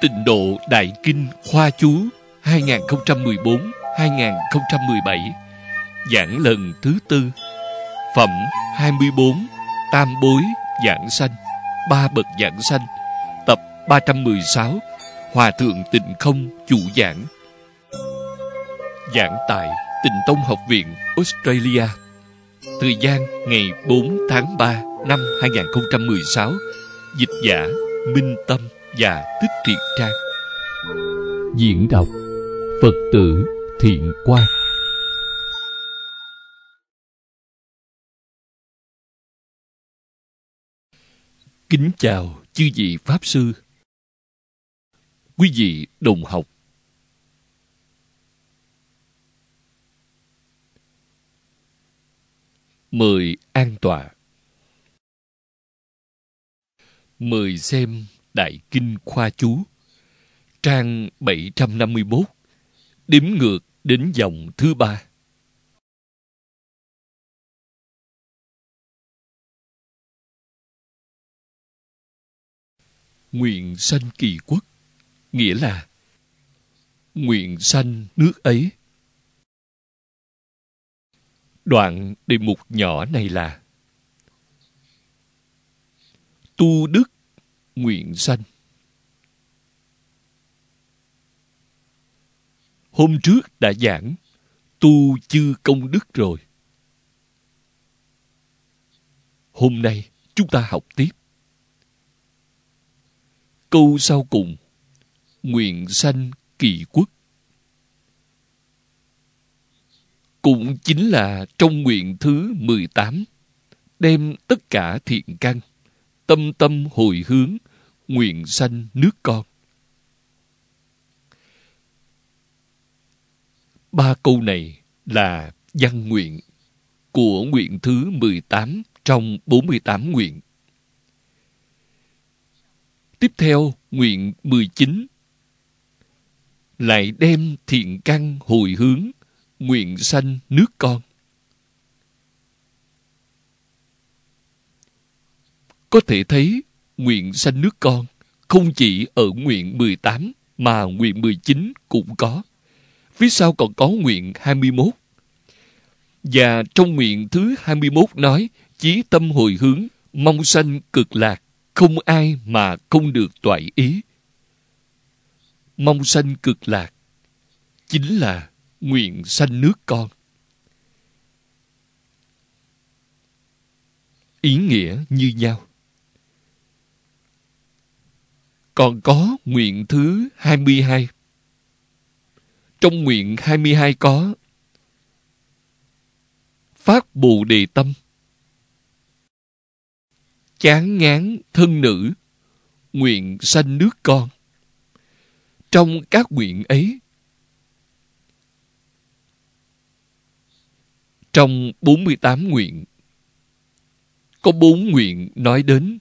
Tịnh Độ Đại Kinh Khoa Chú 2014-2017. Giảng lần thứ 4. Phẩm 24. Tam bối giảng sanh, 3 bậc giảng sanh. Tập 316. Hòa thượng Tịnh Không chủ giảng. Giảng tại Tịnh Tông Học viện Australia. Thời gian ngày 4 tháng 3 năm 2016. Dịch giả Minh Tâm và Thích Thiện Trang. Diễn đọc Phật tử Thiện Quang. Kính chào chư vị Pháp Sư, quý vị đồng học. Mời an tọa. Mời xem Đại Kinh Khoa Chú, trang 751, đếm ngược đến dòng thứ 3. Nguyện sanh kỳ quốc, nghĩa là nguyện sanh nước ấy. Đoạn đề mục nhỏ này là tu đức nguyện sanh. Hôm trước đã giảng tu chư công đức rồi. Hôm nay chúng ta học tiếp. Câu sau cùng, nguyện sanh kỳ quốc, cũng chính là trong nguyện thứ 18, đem tất cả thiện căn, tâm tâm hồi hướng, nguyện sanh nước con. 3 câu này là văn nguyện của nguyện thứ 18 trong 48 nguyện. Tiếp theo, nguyện 19 lại đem thiện căn hồi hướng, nguyện sanh nước con. Có thể thấy nguyện sanh nước con không chỉ ở nguyện 18 mà nguyện 19 cũng có. Phía sau còn có nguyện 21. Và trong nguyện thứ 21 nói chí tâm hồi hướng, mong sanh cực lạc, không ai mà không được toại ý. Mong sanh cực lạc chính là nguyện sanh nước con. Ý nghĩa như nhau. Còn có nguyện thứ 22. Trong nguyện 22 có phát Bồ Đề tâm, chán ngán thân nữ, nguyện sanh nước con. Trong các nguyện ấy, trong 48 nguyện, có 4 nguyện nói đến.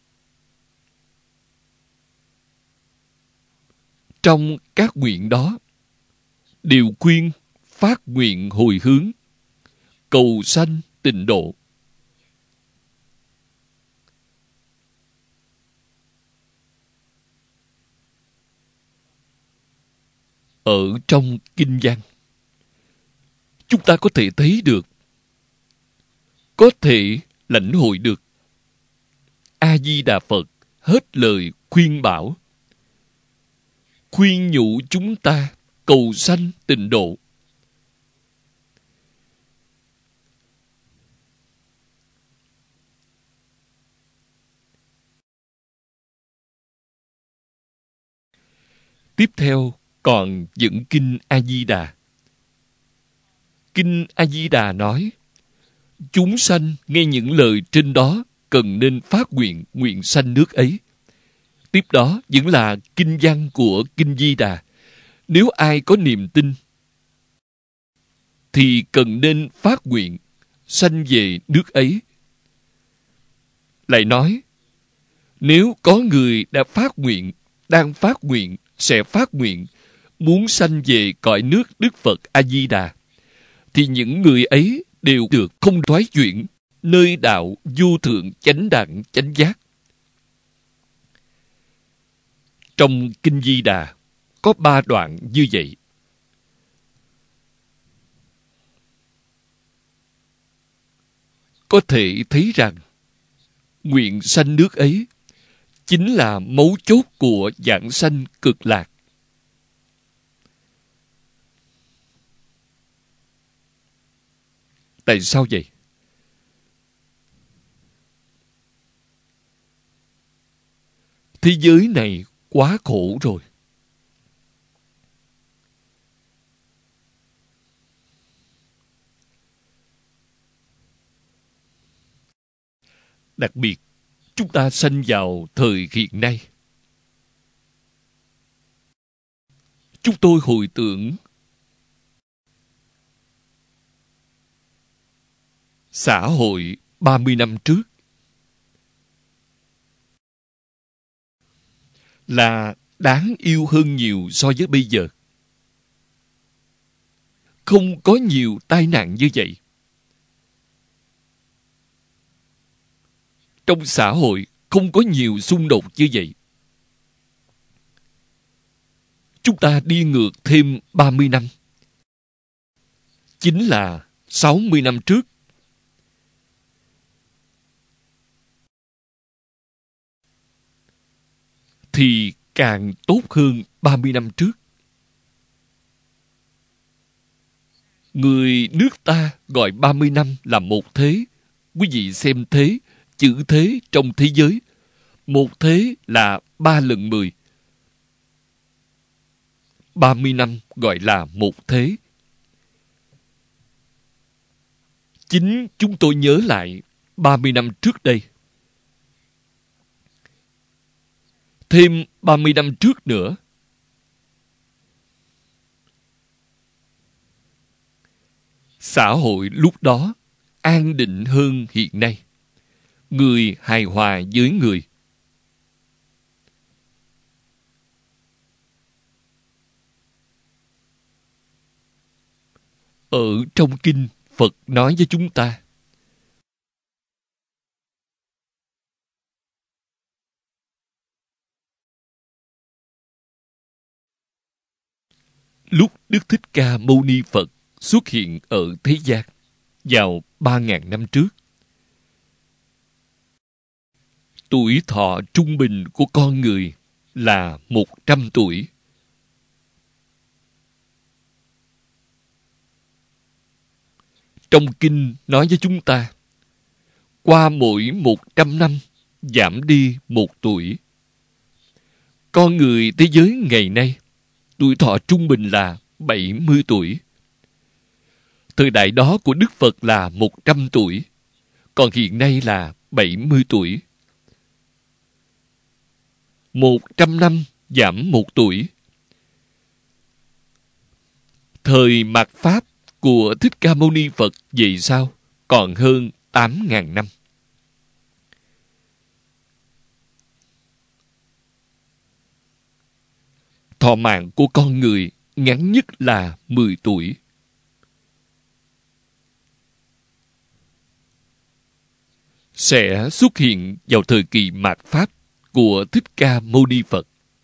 Trong các nguyện đó, đều khuyên phát nguyện hồi hướng, cầu sanh tịnh độ. Ở trong kinh văn, chúng ta có thể thấy được, có thể lãnh hội được A-di-đà Phật hết lời khuyên bảo, khuyên nhủ chúng ta cầu sanh tịnh độ. Tiếp theo còn dẫn kinh A-di-đà. Kinh A-di-đà nói, chúng sanh nghe những lời trên đó cần nên phát nguyện, nguyện sanh nước ấy. Tiếp đó vẫn là kinh văn của kinh Di Đà. Nếu ai có niềm tin thì cần nên phát nguyện sanh về nước ấy. Lại nói, nếu có người đã phát nguyện, đang phát nguyện, sẽ phát nguyện muốn sanh về cõi nước Đức Phật A-di-đà, thì những người ấy đều được không thoái chuyển nơi đạo vô thượng chánh đẳng chánh giác. Trong Kinh Di Đà có 3 đoạn như vậy. Có thể thấy rằng nguyện sanh nước ấy chính là mấu chốt của vãng sanh cực lạc. Tại sao vậy? Thế giới này quá khổ rồi. Đặc biệt, chúng ta sanh vào thời hiện nay. Chúng tôi hồi tưởng xã hội 30 năm trước là đáng yêu hơn nhiều so với bây giờ. Không có nhiều tai nạn như vậy. Trong xã hội không có nhiều xung đột như vậy. Chúng ta đi ngược thêm 30 năm. Chính là 60 năm trước. Thì càng tốt hơn 30 năm trước. Người nước ta gọi 30 năm là một thế. Quý vị xem thế, chữ thế trong thế giới. Một thế là 3 lần 10. 30 năm gọi là một thế. Chính chúng tôi nhớ lại 30 năm trước đây. Thêm 30 năm trước nữa. Xã hội lúc đó an định hơn hiện nay. Người hài hòa với người. Ở trong kinh, Phật nói với chúng ta, lúc Đức Thích Ca Mâu Ni Phật xuất hiện ở thế gian vào 3.000 năm trước, tuổi thọ trung bình của con người là 100 tuổi. Trong kinh nói với chúng ta, qua mỗi 100 năm giảm đi 1 tuổi. Con người thế giới ngày nay, tuổi thọ trung bình là 70 tuổi. Thời đại đó của Đức Phật là 100 tuổi, còn hiện nay là 70 tuổi. 100 năm giảm 1 tuổi. Thời mạt Pháp của Thích Ca Mâu Ni Phật vậy sao? Còn hơn 8.000 năm. Thọ mạng của con người ngắn nhất là 10 tuổi. Sẽ xuất hiện vào thời kỳ mạt Pháp của Thích Ca Mâu Ni Phật.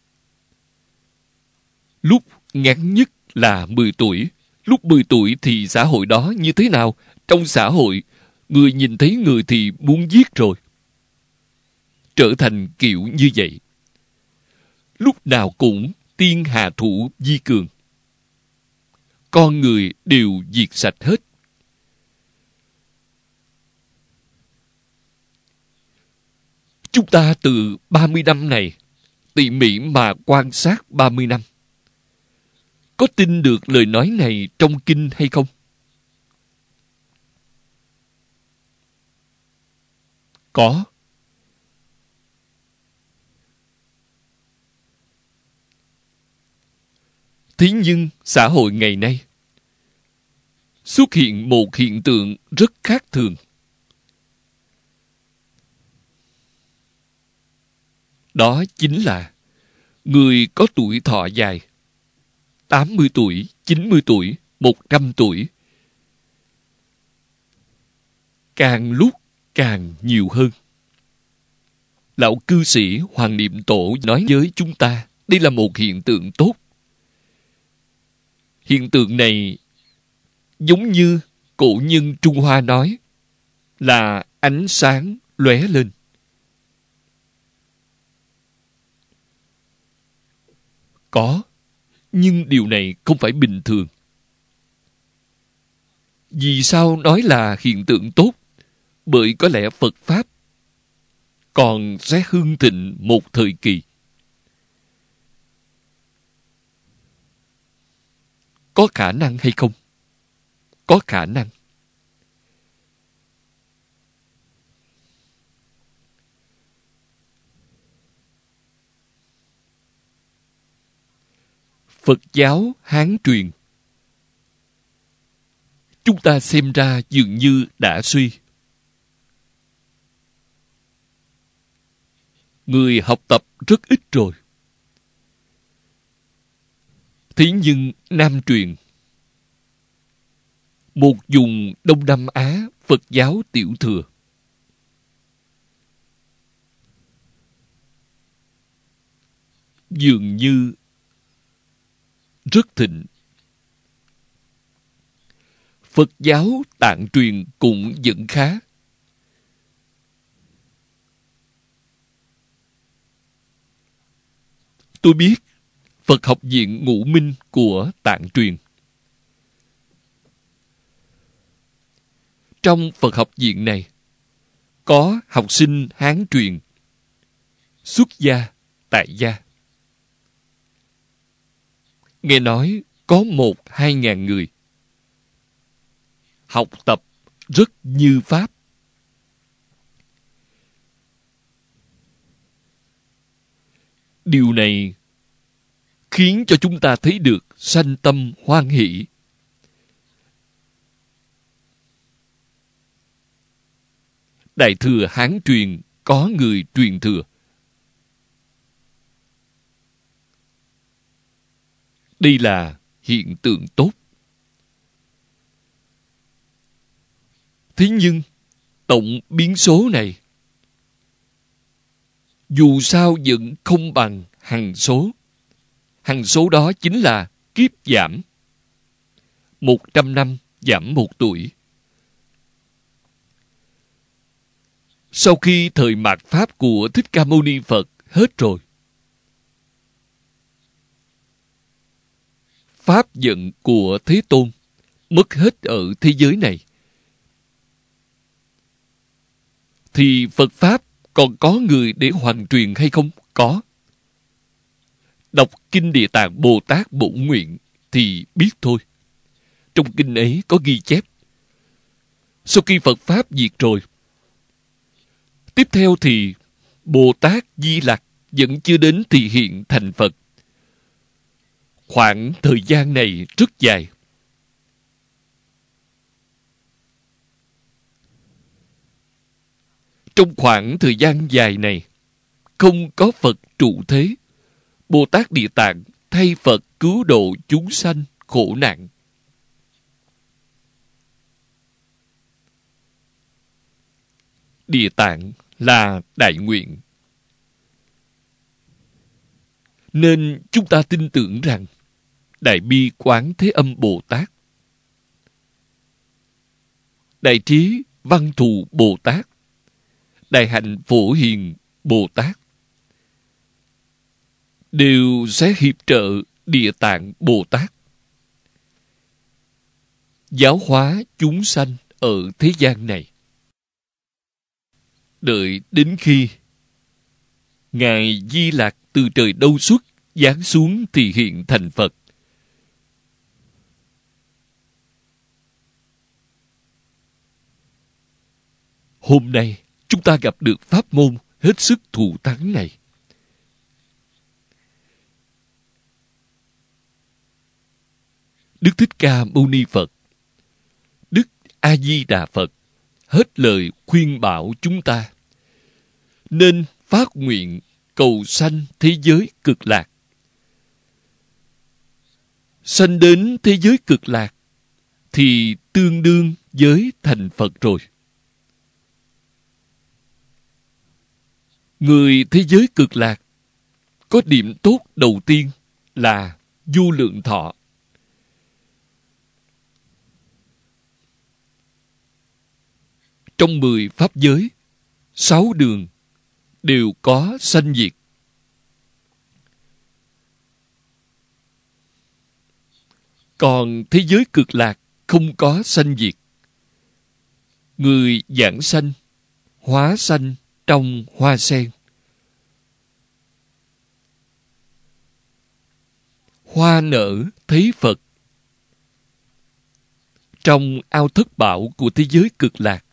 Lúc ngắn nhất là 10 tuổi. Lúc 10 tuổi thì xã hội đó như thế nào? Trong xã hội, người nhìn thấy người thì muốn giết rồi. Trở thành kiểu như vậy. Lúc nào cũng tiên hạ thủ vi cường. Con người đều diệt sạch hết. Chúng ta từ 30 năm này tỉ mỉ mà quan sát 30 năm. Có tin được lời nói này trong kinh hay không? Có. Thế nhưng xã hội ngày nay xuất hiện một hiện tượng rất khác thường. Đó chính là người có tuổi thọ dài, 80 tuổi, 90 tuổi, 100 tuổi, càng lúc càng nhiều hơn. Lão cư sĩ Hoàng Niệm Tổ nói với chúng ta Đây là một hiện tượng tốt. Hiện tượng này giống như cổ nhân Trung Hoa nói là ánh sáng lóe lên. Có, nhưng điều này không phải bình thường. Vì sao nói là hiện tượng tốt? Bởi có lẽ Phật Pháp còn sẽ hưng thịnh một thời kỳ. Có khả năng hay không? Có khả năng. Phật giáo Hán truyền, chúng ta xem ra dường như đã suy. Người học tập rất ít rồi. Thế nhưng Nam truyền, một vùng Đông Nam Á Phật giáo tiểu thừa, dường như rất thịnh. Phật giáo Tạng truyền cũng vẫn khá. Tôi biết Phật học viện Ngũ Minh của Tạng truyền. Trong Phật học viện này có học sinh Hán truyền, xuất gia, tại gia. Nghe nói có 1-2 ngàn người. Học tập rất như Pháp. Điều này khiến cho chúng ta thấy được sanh tâm hoan hỷ. Đại thừa Hán truyền có người truyền thừa. Đây là hiện tượng tốt. Thế nhưng tổng biến số này dù sao vẫn không bằng hằng số. Hằng số đó chính là kiếp giảm. 100 năm giảm 1 tuổi. Sau khi thời mạt Pháp của Thích Ca Mâu Ni Phật hết rồi, Pháp vận của Thế Tôn mất hết ở thế giới này, thì Phật Pháp còn có người để hoàn truyền hay không? Có. Đọc Kinh Địa Tạng Bồ Tát Bổn Nguyện thì biết thôi. Trong kinh ấy có ghi chép, sau khi Phật Pháp diệt rồi, tiếp theo thì Bồ Tát Di Lặc vẫn chưa đến thị hiện thành Phật. Khoảng thời gian này rất dài. Trong khoảng thời gian dài này, không có Phật trụ thế, Bồ Tát Địa Tạng thay Phật cứu độ chúng sanh khổ nạn. Địa Tạng là đại nguyện. Nên chúng ta tin tưởng rằng Đại Bi Quán Thế Âm Bồ Tát, Đại Trí Văn Thù Bồ Tát, Đại Hạnh Phổ Hiền Bồ Tát đều sẽ hiệp trợ Địa Tạng Bồ Tát giáo hóa chúng sanh ở thế gian này. Đợi đến khi Ngài Di Lặc từ trời đâu xuất giáng xuống thì hiện thành Phật. Hôm nay chúng ta gặp được pháp môn hết sức thù thắng này. Đức Thích Ca Mâu Ni Phật, Đức A Di Đà Phật hết lời khuyên bảo chúng ta nên phát nguyện cầu sanh thế giới cực lạc. Sanh đến thế giới cực lạc thì tương đương với thành Phật rồi. Người thế giới cực lạc có điểm tốt đầu tiên là vô lượng thọ. Trong 10 pháp giới, 6 đường đều có sanh diệt. Còn thế giới cực lạc không có sanh diệt. Người giảng sanh, hóa sanh trong hoa sen. Hoa nở thấy Phật. Trong ao thất bảo của thế giới cực lạc,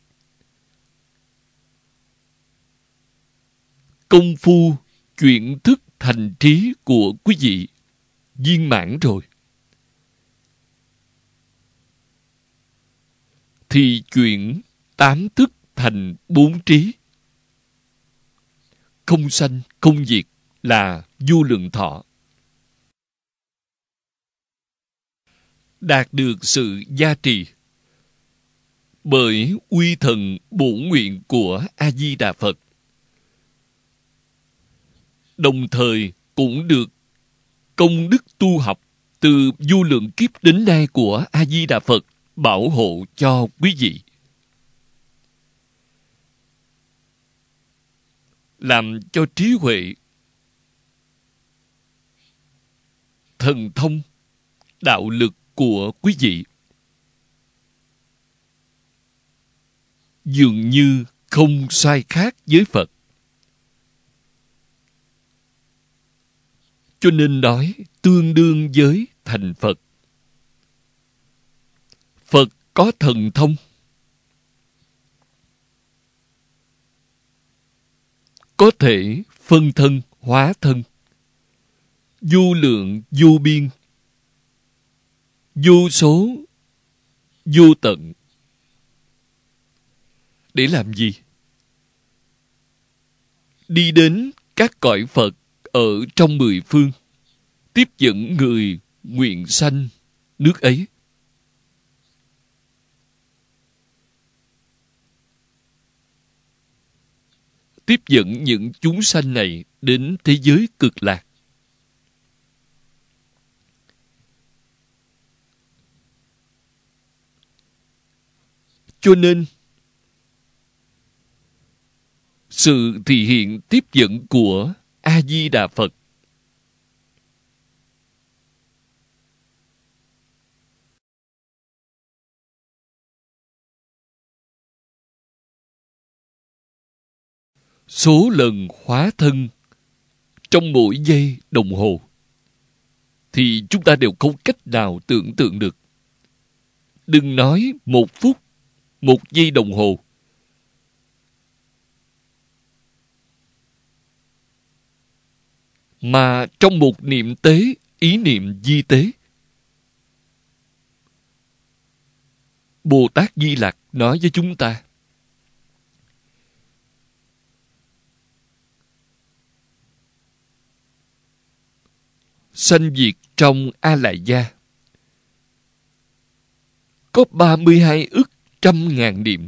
công phu chuyển thức thành trí của quý vị viên mãn rồi, thì chuyển 8 thức thành 4 trí. Không sanh, không diệt là vô lượng thọ. Đạt được sự gia trì bởi uy thần bổn nguyện của A-di-đà Phật, đồng thời cũng được công đức tu học từ vô lượng kiếp đến nay của A-di-đà Phật bảo hộ cho quý vị, làm cho trí huệ, thần thông, đạo lực của quý vị dường như không sai khác với Phật. Cho nên nói tương đương với thành Phật. Phật có thần thông, có thể phân thân, hóa thân, vô lượng, vô biên, vô số, vô tận. Để làm gì? Đi đến các cõi Phật ở trong 10 phương, tiếp dẫn người nguyện sanh nước ấy. Tiếp dẫn những chúng sanh này đến thế giới cực lạc. Cho nên, sự thị hiện tiếp dẫn của A-di-đà Phật số lần hóa thân trong mỗi giây đồng hồ thì chúng ta đều không cách nào tưởng tượng được. Đừng nói 1 phút, 1 giây đồng hồ. Mà trong một niệm tế, ý niệm di tế, Bồ Tát Di Lặc nói với chúng ta, sanh diệt trong A Lại Gia có 32 ức trăm ngàn niệm,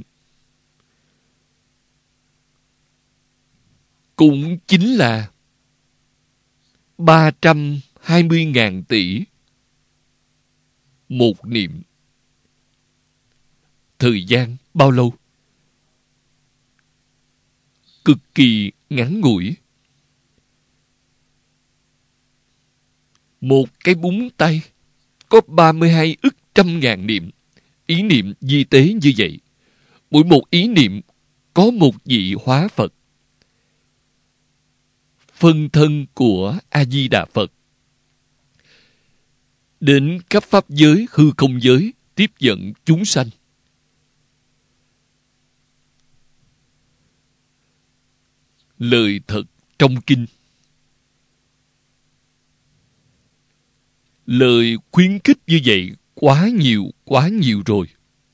cũng chính là 320.000 tỷ một niệm. Thời gian bao lâu? Cực kỳ ngắn ngủi. Một cái búng tay có 32 ức trăm ngàn niệm. Ý niệm di tế như vậy. Mỗi một ý niệm có một vị hóa Phật. Phân thân của A-di-đà Phật đến khắp pháp giới, hư không giới, tiếp dẫn chúng sanh. Lời thật trong kinh, lời khuyến khích như vậy quá nhiều rồi.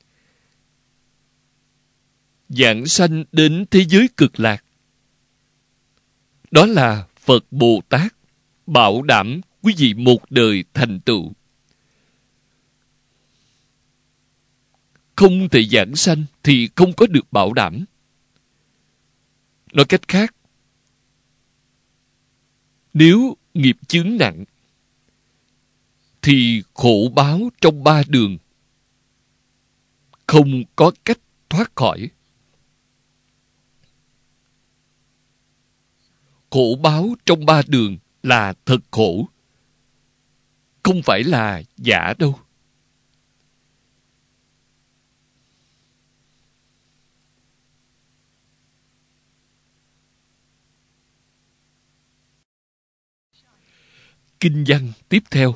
Giảng sanh đến thế giới cực lạc, đó là Phật Bồ Tát bảo đảm quý vị một đời thành tựu. Không thể giảng sanh thì không có được bảo đảm. Nói cách khác, nếu nghiệp chướng nặng, thì khổ báo trong ba đường không có cách thoát khỏi. Khổ báo trong ba đường là thật khổ, không phải là giả đâu. Kinh văn tiếp theo.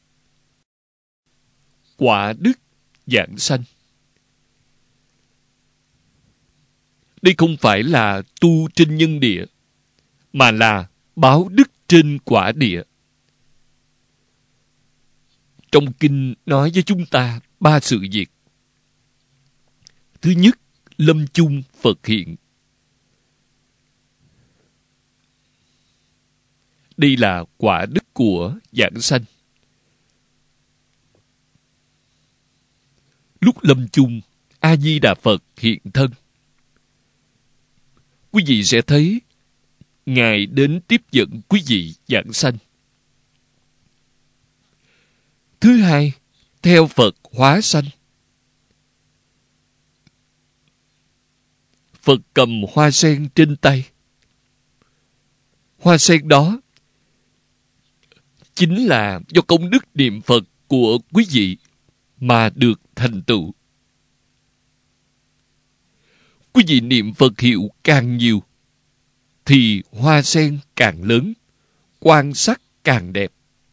Quả đức giảng sanh. Đây không phải là tu trên nhân địa, mà là báo đức trên quả địa. Trong kinh nói với chúng ta ba sự việc. Thứ nhất, lâm chung Phật hiện. Đây là quả đức của giảng sanh. Lúc lâm chung, A Di Đà Phật hiện thân. Quý vị sẽ thấy Ngài đến tiếp dẫn quý vị giảng sanh. Thứ hai, theo Phật hóa sanh. Phật cầm hoa sen trên tay. Hoa sen đó chính là do công đức niệm Phật của quý vị mà được thành tựu. Quý vị niệm Phật hiệu càng nhiều, thì hoa sen càng lớn, quan sắc càng đẹp.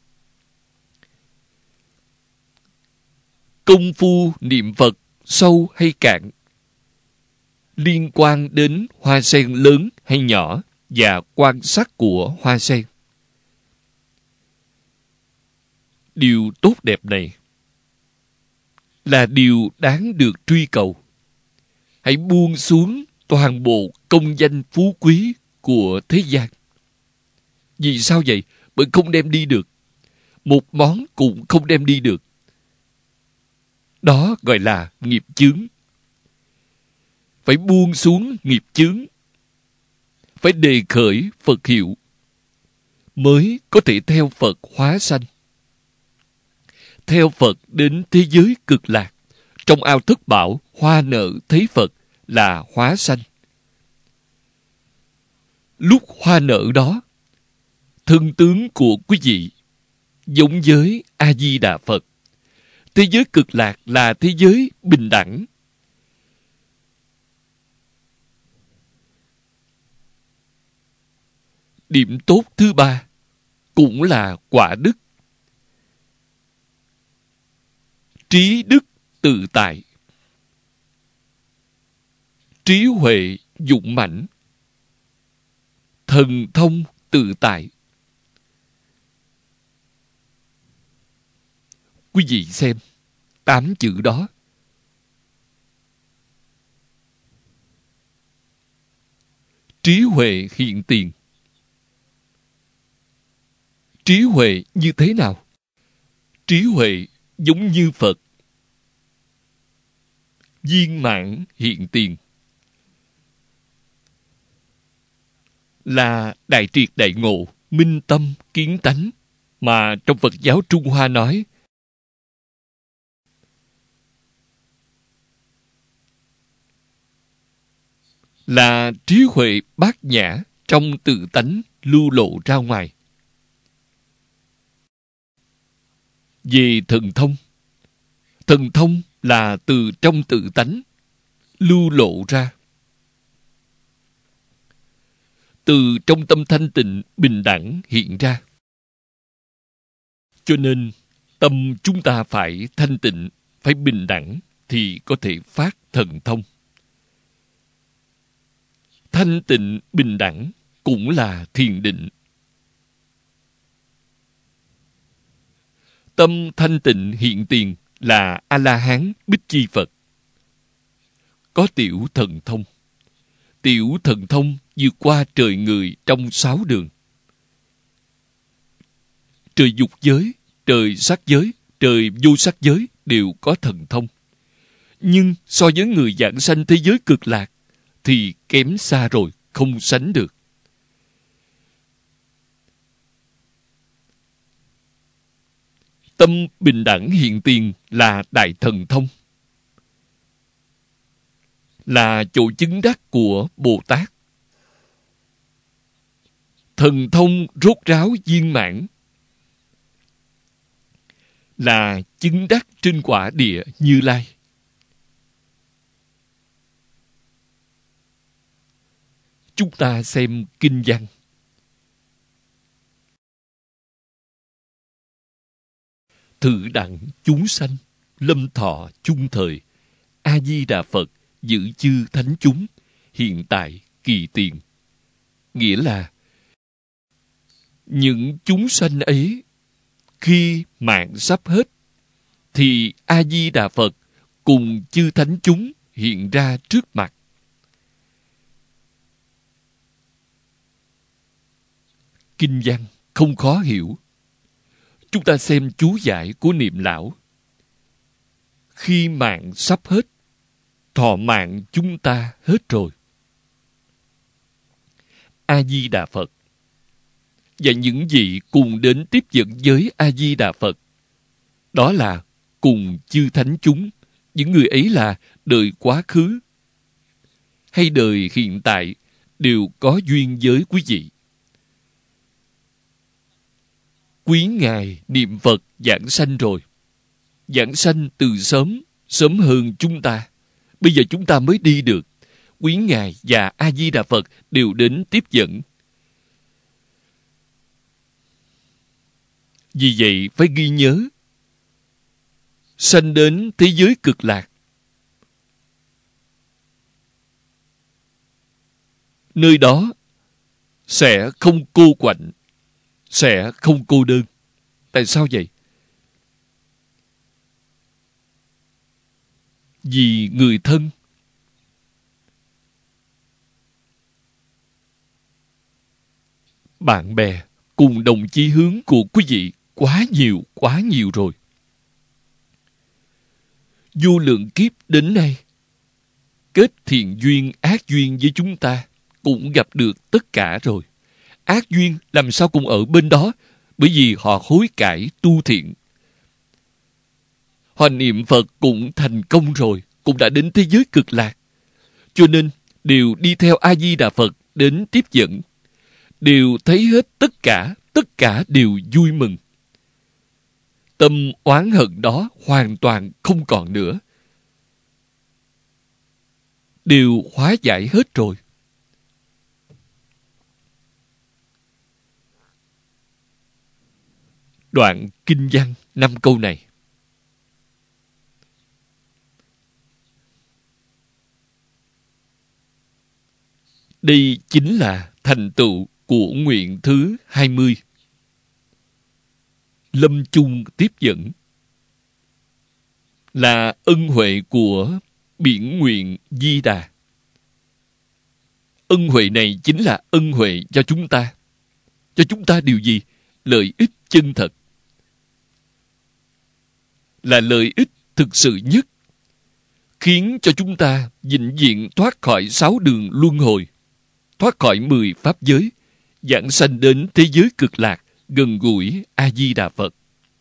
Công phu niệm Phật sâu hay cạn liên quan đến hoa sen lớn hay nhỏ và quan sắc của hoa sen. Điều tốt đẹp này là điều đáng được truy cầu. Hãy buông xuống toàn bộ công danh phú quý của thế gian. Vì sao vậy? Bởi không đem đi được. Một món cũng không đem đi được. Đó gọi là nghiệp chướng. Phải buông xuống nghiệp chướng. Phải đề khởi Phật hiệu, mới có thể theo Phật hóa sanh. Theo Phật đến thế giới cực lạc. Trong ao thất bảo, hoa nở thấy Phật là hóa sanh. Lúc hoa nở đó, thân tướng của quý vị giống với A Di Đà Phật. Thế giới cực lạc là thế giới bình đẳng. Điểm tốt thứ ba cũng là quả đức. Trí đức tự tại. Trí huệ dũng mãnh. Thần thông tự tại. Quý vị xem 8 chữ đó. Trí huệ hiện tiền. Trí huệ như thế nào? Trí huệ giống như Phật. Viên mãn hiện tiền. Là đại triệt đại ngộ, minh tâm kiến tánh mà trong Phật giáo Trung Hoa nói. Là trí huệ bát nhã trong tự tánh lưu lộ ra ngoài. Về thần thông, thần thông là từ trong tự tánh lưu lộ ra. Từ trong tâm thanh tịnh bình đẳng hiện ra. Cho nên tâm chúng ta phải thanh tịnh, phải bình đẳng thì có thể phát thần thông. Thanh tịnh bình đẳng cũng là thiền định. Tâm thanh tịnh hiện tiền là A-la-hán Bích Chi Phật. Có tiểu thần thông. Tiểu thần thông vượt qua trời người trong 6 đường. Trời dục giới, trời sắc giới, trời vô sắc giới đều có thần thông. Nhưng so với người giảng sanh thế giới cực lạc thì kém xa rồi, không sánh được. Tâm bình đẳng hiện tiền là đại thần thông, là chỗ chứng đắc của Bồ Tát. Thần thông rốt ráo viên mãn là chứng đắc trên quả địa Như Lai. Chúng ta xem kinh văn. Thử đặng chúng sanh, lâm thọ chung thời, A-di-đà Phật giữ chư thánh chúng, hiện tại kỳ tiền. Nghĩa là những chúng sanh ấy khi mạng sắp hết thì A-di-đà Phật cùng chư thánh chúng hiện ra trước mặt. Kinh văn không khó hiểu. Chúng ta xem chú giải của Niệm Lão. Khi mạng sắp hết, thọ mạng chúng ta hết rồi. A-di-đà Phật và những vị cùng đến tiếp dẫn với A-di-đà Phật, đó là cùng chư thánh chúng. Những người ấy là đời quá khứ hay đời hiện tại đều có duyên với quý vị. Quý Ngài niệm Phật giảng sanh rồi. Giảng sanh từ sớm hơn chúng ta. Bây giờ chúng ta mới đi được. Quý Ngài và A-di-đà Phật đều đến tiếp dẫn. Vì vậy phải ghi nhớ, sanh đến thế giới cực lạc, nơi đó sẽ không cô quạnh, sẽ không cô đơn. Tại sao vậy? Vì người thân, bạn bè cùng đồng chí hướng của quý vị quá nhiều rồi. Vô lượng kiếp đến nay, kết thiện duyên, ác duyên với chúng ta cũng gặp được tất cả rồi. Ác duyên làm sao cũng ở bên đó, bởi vì họ hối cải tu thiện. Họ niệm Phật cũng thành công rồi, cũng đã đến thế giới cực lạc. Cho nên đều đi theo A-di-đà Phật đến tiếp dẫn. Đều thấy hết tất cả đều vui mừng. Tâm oán hận đó hoàn toàn không còn nữa. Đều hóa giải hết rồi. Đoạn kinh văn 5 câu này. Đây chính là thành tựu của nguyện thứ 20. Lâm chung tiếp dẫn là ân huệ của biển nguyện Di Đà. Ân huệ này chính là ân huệ cho chúng ta. Cho chúng ta điều gì? Lợi ích chân thật. Là lợi ích thực sự nhất, khiến cho chúng ta vĩnh viễn thoát khỏi 6 đường luân hồi, thoát khỏi 10 pháp giới, giảng sanh đến thế giới cực lạc, gần gũi A-di-đà Phật.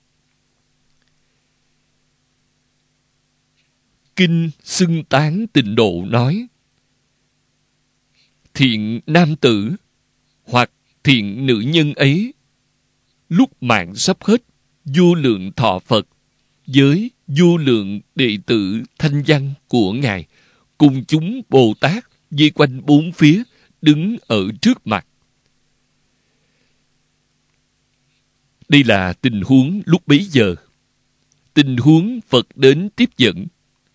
Kinh Xưng Tán Tịnh Độ nói, thiện nam tử hoặc thiện nữ nhân ấy, lúc mạng sắp hết, vô lượng thọ Phật với vô lượng đệ tử thanh văn của Ngài cùng chúng Bồ Tát vây quanh bốn phía, đứng ở trước mặt. Đây là tình huống lúc bấy giờ. Tình huống Phật đến tiếp dẫn.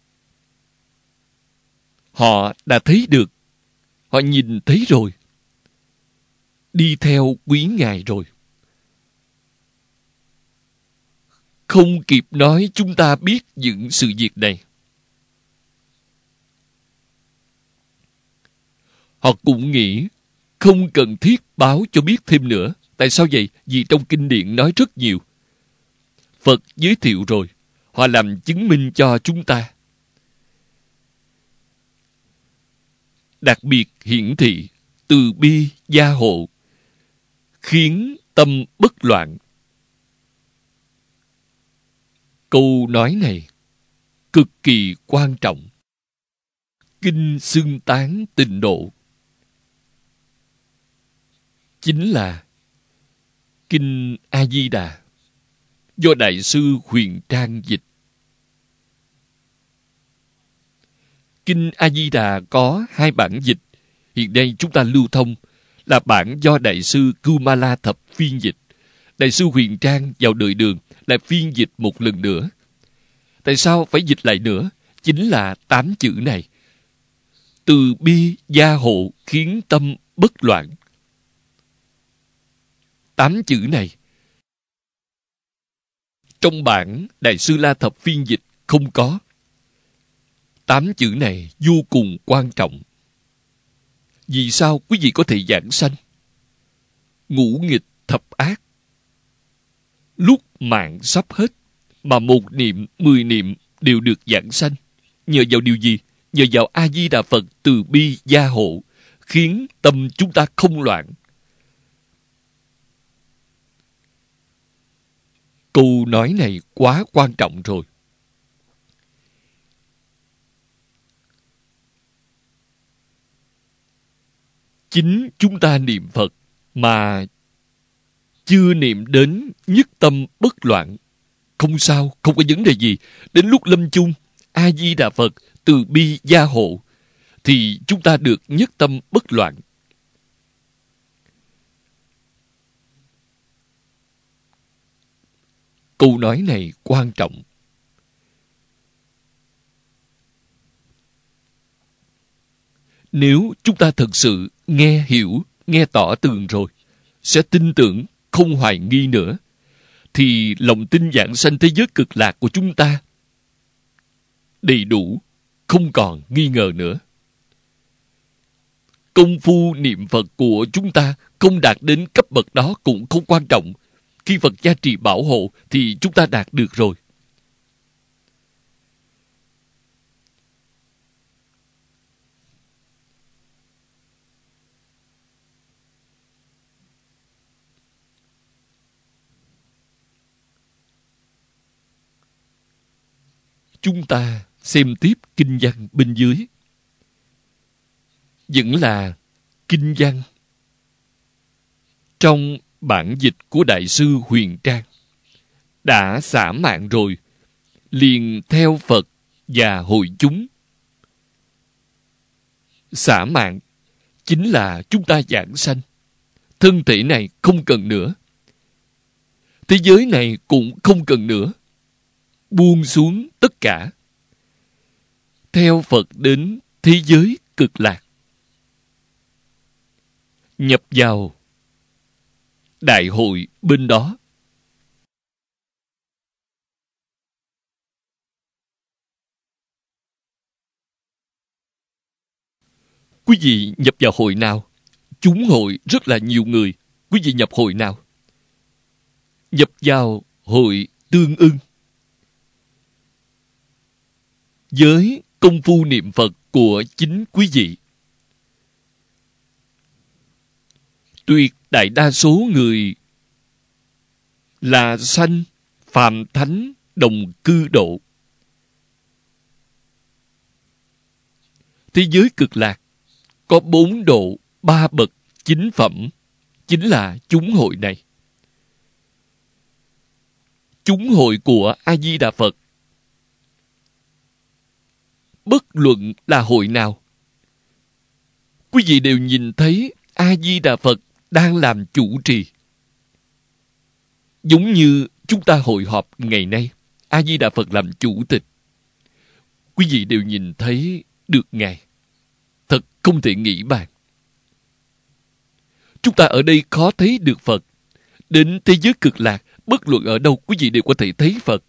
Họ đã thấy được. Họ nhìn thấy rồi. Đi theo quý Ngài rồi. Không kịp nói chúng ta biết những sự việc này. Họ cũng nghĩ không cần thiết báo cho biết thêm nữa. Tại sao vậy? Vì trong kinh điển nói rất nhiều. Phật giới thiệu rồi. Họ làm chứng minh cho chúng ta. Đặc biệt hiển thị từ bi gia hộ, khiến tâm bất loạn. Câu nói này cực kỳ quan trọng. Kinh xưng tán tịnh độ chính là Kinh A Di Đà do Đại sư Huyền Trang dịch. Kinh A Di Đà có 2 bản dịch. Hiện nay chúng ta lưu thông là bản do Đại sư Kumala Thập phiên dịch. Đại sư Huyền Trang vào đời Đường lại phiên dịch một lần nữa. Tại sao phải dịch lại nữa? Chính là 8 chữ này. Từ bi gia hộ khiến tâm bất loạn. 8 chữ này trong bản Đại sư La Thập phiên dịch không có. 8 chữ này vô cùng quan trọng. Vì sao quý vị có thể giảng sanh? Ngũ nghịch thập ác. Lúc mạng sắp hết, mà 1 niệm, 10 niệm đều được giảng sanh. Nhờ vào điều gì? Nhờ vào A-di-đà Phật từ bi gia hộ, khiến tâm chúng ta không loạn. Câu nói này quá quan trọng rồi. Chính chúng ta niệm Phật mà chưa niệm đến nhất tâm bất loạn, không sao, không có vấn đề gì. Đến lúc lâm chung, A-di-đà Phật từ bi gia hộ, thì chúng ta được nhất tâm bất loạn. Câu nói này quan trọng. Nếu chúng ta thật sự nghe hiểu, nghe tỏ tường rồi, sẽ tin tưởng, không hoài nghi nữa, thì lòng tin vãng sanh thế giới cực lạc của chúng ta đầy đủ, không còn nghi ngờ nữa. Công phu niệm Phật của chúng ta không đạt đến cấp bậc đó cũng không quan trọng. Khi Phật gia trì bảo hộ thì chúng ta đạt được rồi. Chúng ta xem tiếp kinh văn bên dưới. Vẫn là kinh văn trong bản dịch của Đại sư Huyền Trang. Đã xả mạng rồi, liền theo Phật và hội chúng. Xả mạng chính là chúng ta giảng sanh. Thân thể này không cần nữa. Thế giới này cũng không cần nữa. Buông xuống tất cả. Theo Phật đến thế giới cực lạc. Nhập vào đại hội bên đó. Quý vị nhập vào hội nào? Chúng hội rất là nhiều người. Quý vị nhập hội nào? Nhập vào hội tương ưng. Với công phu niệm Phật của chính quý vị. Tuyệt đại đa số người là sanh phàm thánh đồng cư độ. Thế giới cực lạc có 4 độ 3 bậc 9 phẩm, chính là chúng hội này. Chúng hội của A-di-đà Phật, bất luận là hội nào, quý vị đều nhìn thấy A-di-đà Phật đang làm chủ trì. Giống như chúng ta hội họp ngày nay, A-di-đà Phật làm chủ tịch. Quý vị đều nhìn thấy được Ngài. Thật không thể nghĩ bàn. Chúng ta ở đây khó thấy được Phật. Đến thế giới cực lạc, bất luận ở đâu quý vị đều có thể thấy Phật.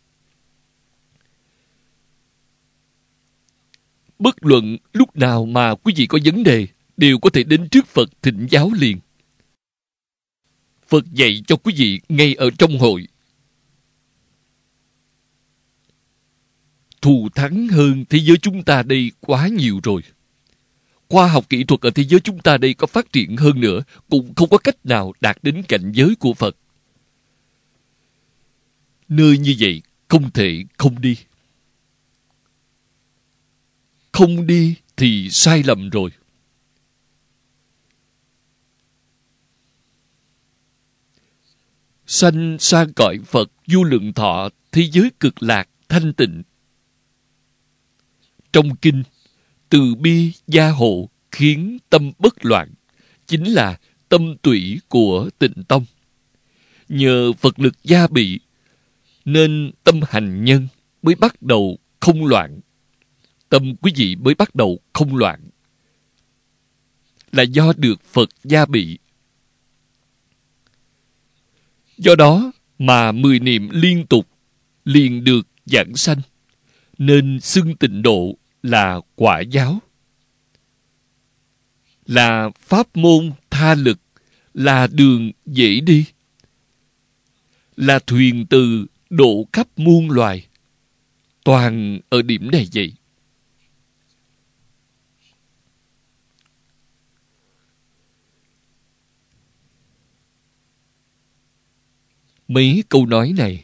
Bất luận lúc nào mà quý vị có vấn đề, đều có thể đến trước Phật thỉnh giáo liền. Phật dạy cho quý vị ngay ở trong hội. Thù thắng hơn thế giới chúng ta đây quá nhiều rồi. Khoa học kỹ thuật ở thế giới chúng ta đây có phát triển hơn nữa, cũng không có cách nào đạt đến cảnh giới của Phật. Nơi như vậy không thể không đi. Không đi thì sai lầm rồi. Sanh sang cõi Phật vô lượng thọ, thế giới cực lạc thanh tịnh. Trong kinh, từ bi gia hộ khiến tâm bất loạn, chính là tâm tủy của Tịnh Tông. Nhờ Phật lực gia bị, nên tâm hành nhân mới bắt đầu không loạn. Tâm quý vị mới bắt đầu không loạn, là do được Phật gia bị. Do đó mà 10 niệm liên tục liền được giảng sanh, nên xưng Tịnh độ là quả giáo, là pháp môn tha lực, là đường dễ đi, là thuyền từ độ khắp muôn loài. Toàn ở điểm này vậy. Mấy câu nói này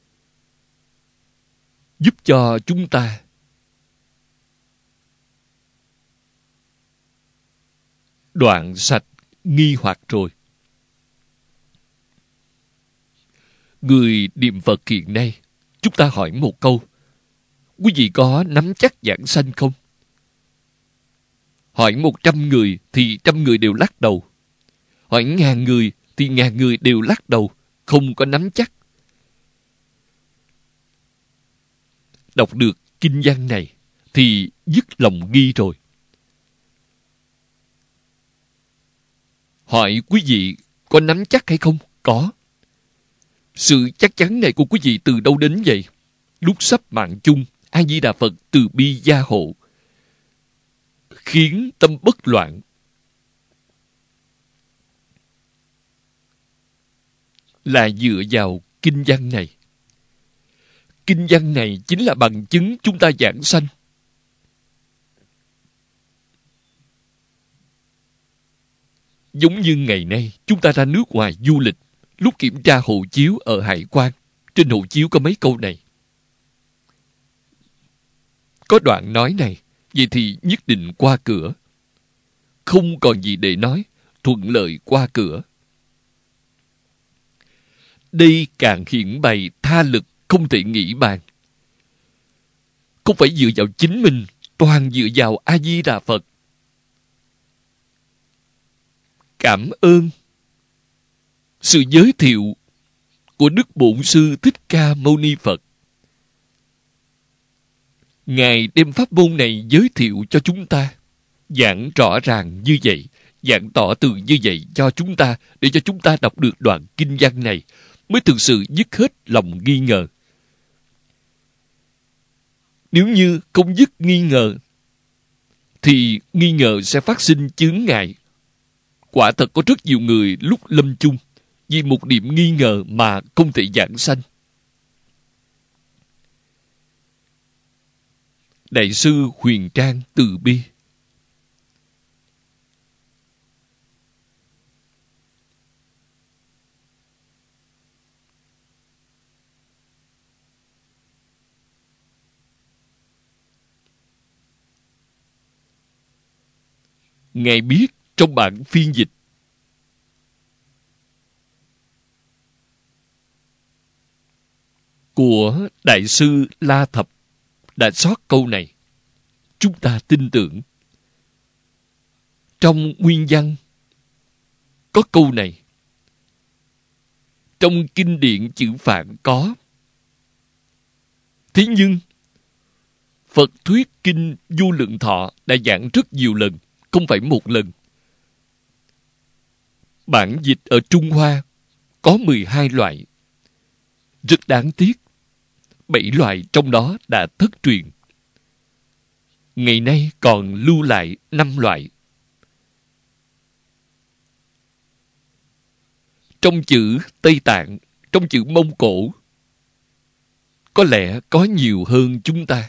giúp cho chúng ta đoạn sạch nghi hoặc rồi. Người niệm Phật hiện nay, chúng ta hỏi một câu: quý vị có nắm chắc giảng sanh không? Hỏi 100 người thì 100 người đều lắc đầu. Hỏi 1000 người thì 1000 người đều lắc đầu, không có nắm chắc. Đọc được kinh văn này thì dứt lòng nghi rồi. Hỏi quý vị có nắm chắc hay không? Có. Sự chắc chắn này của quý vị từ đâu đến vậy? Lúc sắp mạng chung, A Di Đà Phật từ bi gia hộ, khiến tâm bất loạn. Là dựa vào kinh văn này. Kinh văn này chính là bằng chứng chúng ta giảng sanh. Giống như ngày nay, chúng ta ra nước ngoài du lịch, lúc kiểm tra hộ chiếu ở hải quan, trên hộ chiếu có mấy câu này. Có đoạn nói này, vậy thì nhất định qua cửa. Không còn gì để nói, thuận lợi qua cửa. Đây càng hiển bày tha lực không thể nghĩ bàn. Không phải dựa vào chính mình, toàn dựa vào A Di Đà Phật. Cảm ơn sự giới thiệu của Đức Bổn Sư Thích Ca Mâu Ni Phật. Ngài đem pháp môn này giới thiệu cho chúng ta, giảng rõ ràng như vậy, giảng tỏ tường như vậy cho chúng ta, để cho chúng ta đọc được đoạn kinh văn này mới thực sự dứt hết lòng nghi ngờ. Nếu như không dứt nghi ngờ, thì nghi ngờ sẽ phát sinh chướng ngại. Quả thật có rất nhiều người lúc lâm chung, vì một điểm nghi ngờ mà không thể giảng sanh. Đại sư Huyền Trang từ bi. Ngài biết trong bản phiên dịch của Đại sư La Thập đã sót câu này. Chúng ta tin tưởng. Trong nguyên văn có câu này. Trong kinh điển chữ Phạn có. Thế nhưng Phật thuyết kinh Vô Lượng Thọ đã giảng rất nhiều lần, không phải một lần. Bản dịch ở Trung Hoa có 12 loại. Rất đáng tiếc, 7 loại trong đó đã thất truyền. Ngày nay còn lưu lại 5 loại. Trong chữ Tây Tạng, trong chữ Mông Cổ, có lẽ có nhiều hơn chúng ta.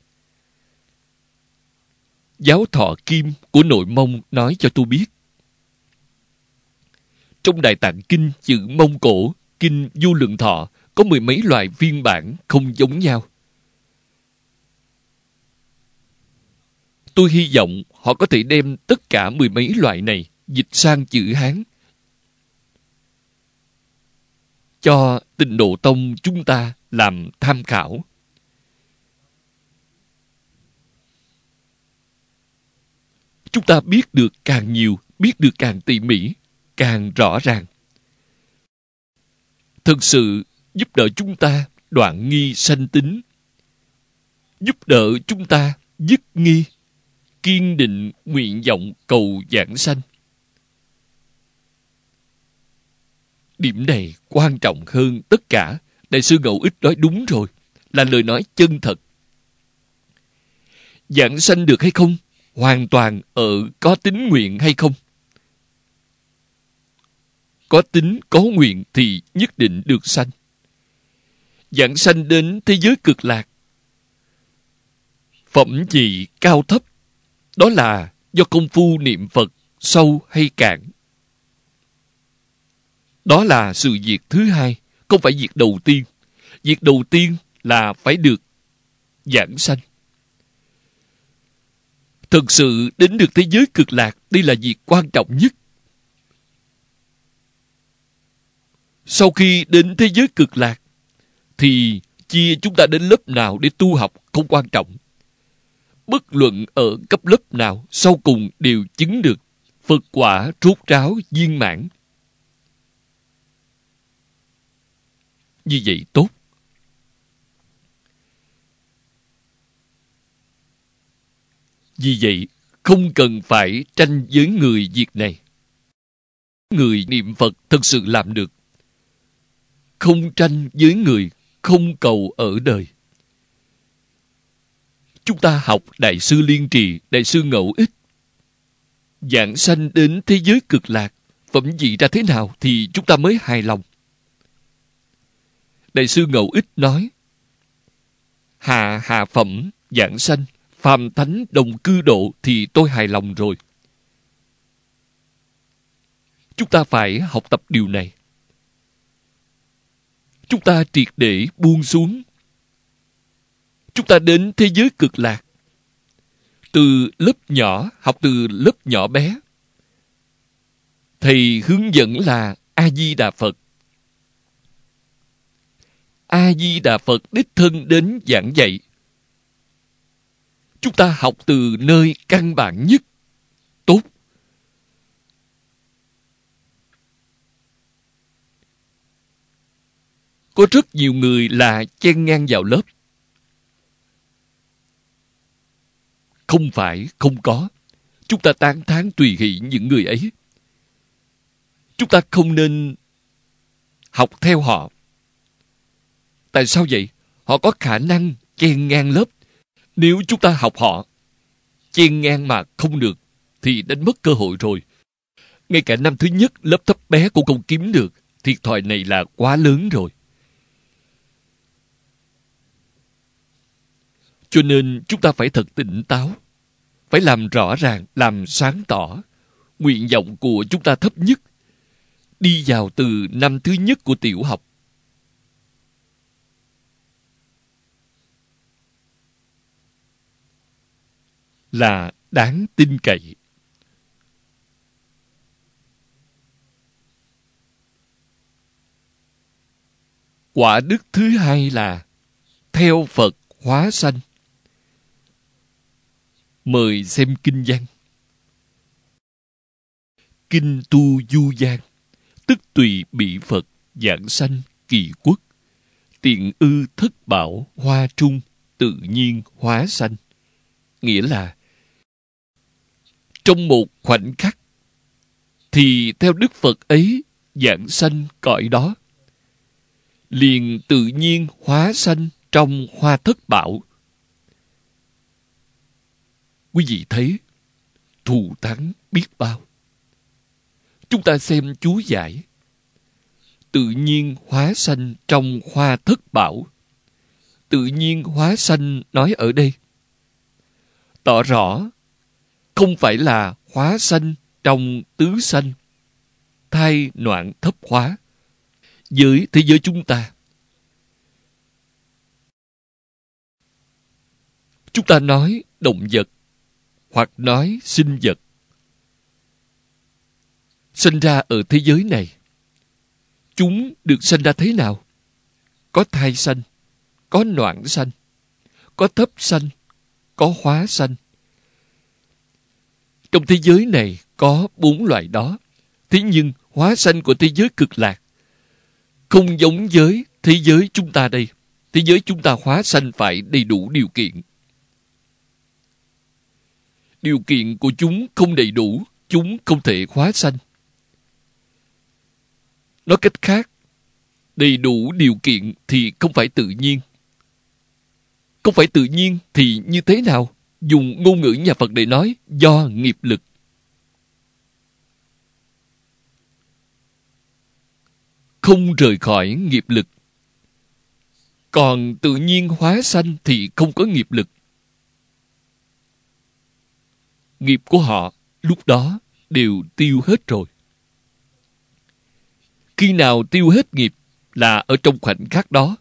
Giáo Thọ Kim của Nội Mông nói cho tôi biết. Trong Đại Tạng Kinh chữ Mông Cổ, Kinh Vô Lượng Thọ, có mười mấy loại phiên bản không giống nhau. Tôi hy vọng họ có thể đem tất cả mười mấy loại này dịch sang chữ Hán, cho Tịnh Độ Tông chúng ta làm tham khảo. Chúng ta biết được càng nhiều, biết được càng tỉ mỉ, càng rõ ràng. Thực sự giúp đỡ chúng ta đoạn nghi sanh tính, giúp đỡ chúng ta dứt nghi, kiên định nguyện vọng cầu giảng sanh. Điểm này quan trọng hơn tất cả. Đại sư Ngẫu Ích nói đúng rồi, là lời nói chân thật. Giảng sanh được hay không, hoàn toàn ở có tín nguyện hay không. Có tín, có nguyện thì nhất định được sanh. Giảng sanh đến thế giới cực lạc, phẩm vị cao thấp, đó là do công phu niệm Phật sâu hay cạn. Đó là sự việc thứ hai, không phải việc đầu tiên. Việc đầu tiên là phải được giảng sanh. Thực sự đến được thế giới cực lạc, đây là việc quan trọng nhất. Sau khi đến thế giới cực lạc, thì chia chúng ta đến lớp nào để tu học không quan trọng. Bất luận ở cấp lớp nào, sau cùng đều chứng được Phật quả rốt ráo viên mãn. Như vậy tốt. Vì vậy, không cần phải tranh với người việc này. Người niệm Phật thật sự làm được. Không tranh với người, không cầu ở đời. Chúng ta học Đại sư Liên Trì, Đại sư Ngẫu Ích, giảng sanh đến thế giới cực lạc, phẩm vị ra thế nào thì chúng ta mới hài lòng. Đại sư Ngẫu Ích nói, hạ phẩm giảng sanh, phàm thánh đồng cư độ thì tôi hài lòng rồi. Chúng ta phải học tập điều này. Chúng ta triệt để buông xuống. Chúng ta đến thế giới cực lạc. Từ lớp nhỏ, học từ lớp nhỏ bé. Thầy hướng dẫn là A-di-đà Phật. A-di-đà Phật đích thân đến giảng dạy. Chúng ta học từ nơi căn bản nhất. Tốt. Có rất nhiều người là chen ngang vào lớp. Không phải không có. Chúng ta tán thán tùy hỷ những người ấy. Chúng ta không nên học theo họ. Tại sao vậy? Họ có khả năng chen ngang lớp. Nếu chúng ta học họ, chen ngang mà không được, thì đánh mất cơ hội rồi. Ngay cả năm thứ nhất, lớp thấp bé cũng không kiếm được. Thiệt thòi này là quá lớn rồi. Cho nên chúng ta phải thật tỉnh táo. Phải làm rõ ràng, làm sáng tỏ. Nguyện vọng của chúng ta thấp nhất. Đi vào từ năm thứ nhất của tiểu học. Là đáng tin cậy. Quả đức thứ hai là theo Phật hóa sanh. Mời xem kinh văn. Kinh tu du gian, tức tùy bị Phật giảng sanh kỳ quốc. Tiện ư thất bảo hoa trung, tự nhiên hóa sanh. Nghĩa là trong một khoảnh khắc thì theo Đức Phật ấy giảng sanh cõi đó, liền tự nhiên hóa sanh trong hoa thất bảo. Quý vị thấy thù thắng biết bao. Chúng ta xem chú giải. Tự nhiên hóa sanh trong hoa thất bảo. Tự nhiên hóa sanh nói ở đây tỏ rõ không phải là hóa sanh trong tứ sanh, thai noạn thấp hóa. Với thế giới chúng ta, Chúng ta nói động vật hoặc nói sinh vật sinh ra ở thế giới này. Chúng được sinh ra thế nào? Có thai sanh, có noãn sanh, có thấp sanh, có hóa sanh. Trong thế giới này có 4 loại đó. Thế nhưng hóa sanh của thế giới cực lạc không giống với thế giới chúng ta đây. Thế giới chúng ta hóa sanh phải đầy đủ điều kiện. Điều kiện của chúng không đầy đủ, chúng không thể hóa sanh. Nói cách khác, đầy đủ điều kiện thì không phải tự nhiên. Không phải tự nhiên thì như thế nào? Dùng ngôn ngữ nhà Phật để nói, do nghiệp lực. Không rời khỏi nghiệp lực. Còn tự nhiên hóa sanh thì không có nghiệp lực. Nghiệp của họ lúc đó đều tiêu hết rồi. Khi nào tiêu hết nghiệp là ở trong khoảnh khắc đó.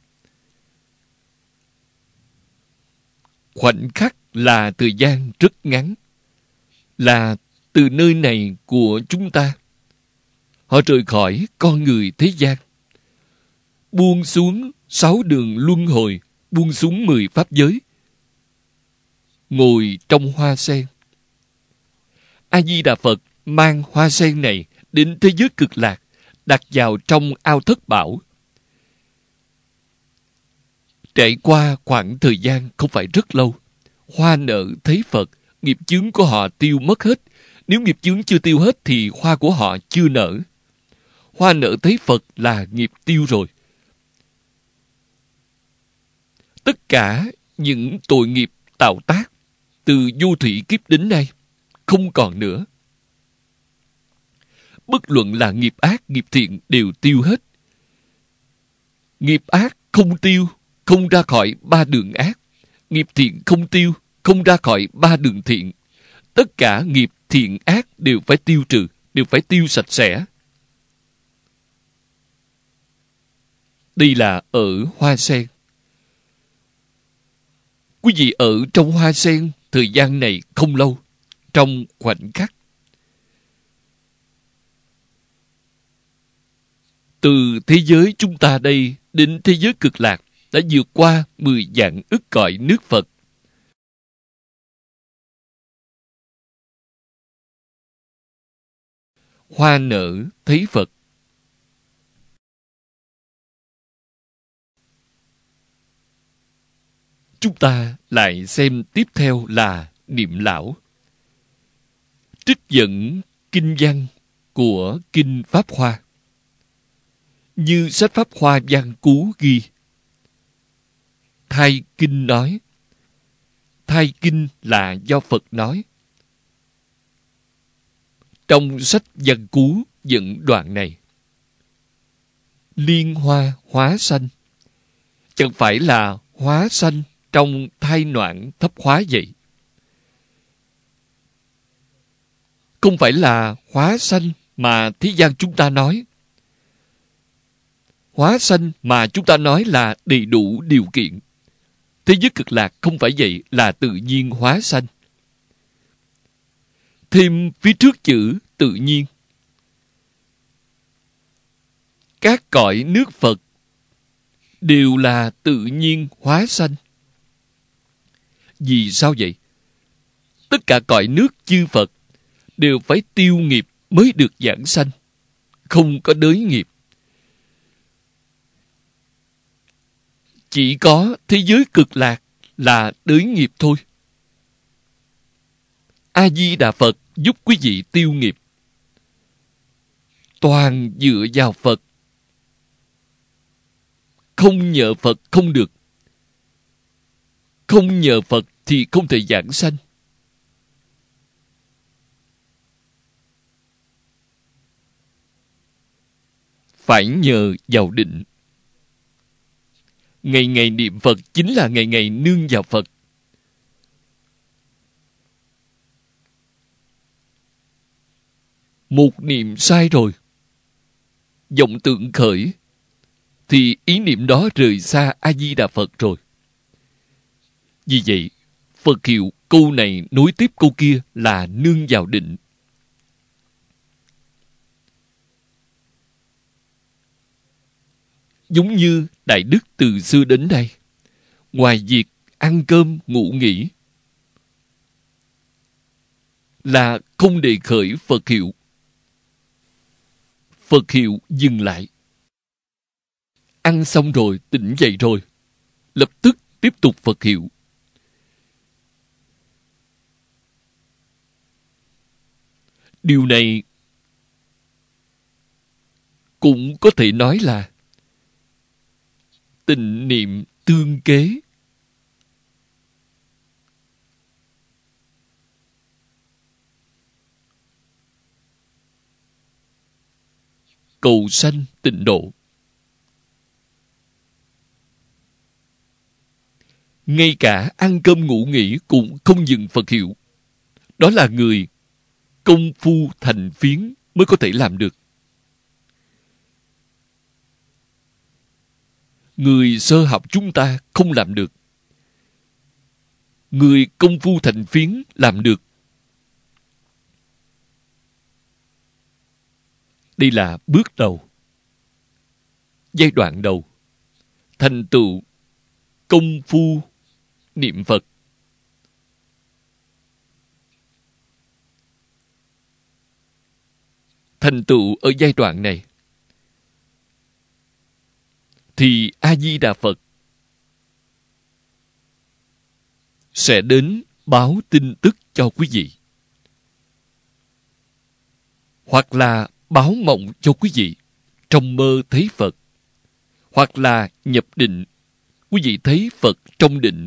Khoảnh khắc là thời gian rất ngắn. Là từ nơi này của chúng ta. Họ rời khỏi con người thế gian. Buông xuống 6 đường luân hồi, buông xuống 10 pháp giới. Ngồi trong hoa sen. A-di-đà Phật mang hoa sen này đến thế giới cực lạc, đặt vào trong ao thất bảo. Trải qua khoảng thời gian không phải rất lâu, hoa nở thấy Phật, nghiệp chướng của họ tiêu mất hết. Nếu nghiệp chướng chưa tiêu hết thì hoa của họ chưa nở. Hoa nở thấy Phật là nghiệp tiêu rồi. Tất cả những tội nghiệp tạo tác từ vô thủy kiếp đến nay không còn nữa. Bất luận là nghiệp ác, nghiệp thiện đều tiêu hết. Nghiệp ác không tiêu, không ra khỏi 3 đường ác. Nghiệp thiện không tiêu, không ra khỏi 3 đường thiện. Tất cả nghiệp thiện ác đều phải tiêu trừ, đều phải tiêu sạch sẽ. Đây là ở hoa sen. Quý vị ở trong hoa sen thời gian này không lâu, trong khoảnh khắc. Từ thế giới chúng ta đây đến thế giới cực lạc đã vượt qua 10 vạn ức cõi nước Phật. Hoa nở thấy Phật. Chúng ta lại xem tiếp theo là niệm lão. Trích dẫn kinh văn của Kinh Pháp Hoa. Như sách Pháp Hoa Văn Cú ghi. Thai kinh nói. Thai kinh là do Phật nói. Trong sách Văn Cú dẫn đoạn này. Liên hoa hóa sanh. Chẳng phải là hóa sanh trong thai noãn thấp hóa vậy. Không phải là hóa sanh mà thế gian chúng ta nói. Hóa sanh mà chúng ta nói là đầy đủ điều kiện. Thế giới cực lạc không phải vậy, là tự nhiên hóa sanh. Thêm phía trước chữ tự nhiên. Các cõi nước Phật đều là tự nhiên hóa sanh. Vì sao vậy? Tất cả cõi nước chư Phật đều phải tiêu nghiệp mới được giảng sanh. Không có đới nghiệp. Chỉ có thế giới cực lạc là đới nghiệp thôi. A-di-đà Phật giúp quý vị tiêu nghiệp. Toàn dựa vào Phật. Không nhờ Phật không được. Không nhờ Phật thì không thể giảng sanh. Phải nhờ vào định. Ngày ngày niệm Phật chính là ngày ngày nương vào Phật. Một niệm sai rồi, vọng tưởng khởi, thì ý niệm đó rời xa A-di-đà Phật rồi. Vì vậy, Phật hiệu câu này nối tiếp câu kia là nương vào định. Giống như Đại Đức từ xưa đến nay, ngoài việc ăn cơm ngủ nghỉ là không đề khởi Phật hiệu. Phật hiệu dừng lại. Ăn xong rồi, tỉnh dậy rồi, lập tức tiếp tục Phật hiệu. Điều này cũng có thể nói là tịnh niệm tương kế. Cầu sanh tịnh độ. Ngay cả ăn cơm ngủ nghỉ cũng không dừng Phật hiệu. Đó là người công phu thành phiến mới có thể làm được. Người sơ học chúng ta không làm được. Người công phu thành phiến làm được. Đây là bước đầu, giai đoạn đầu, thành tựu công phu niệm Phật. Thành tựu ở giai đoạn này thì A-di-đà Phật sẽ đến báo tin tức cho quý vị, hoặc là báo mộng cho quý vị trong mơ thấy Phật, hoặc là nhập định, quý vị thấy Phật trong định.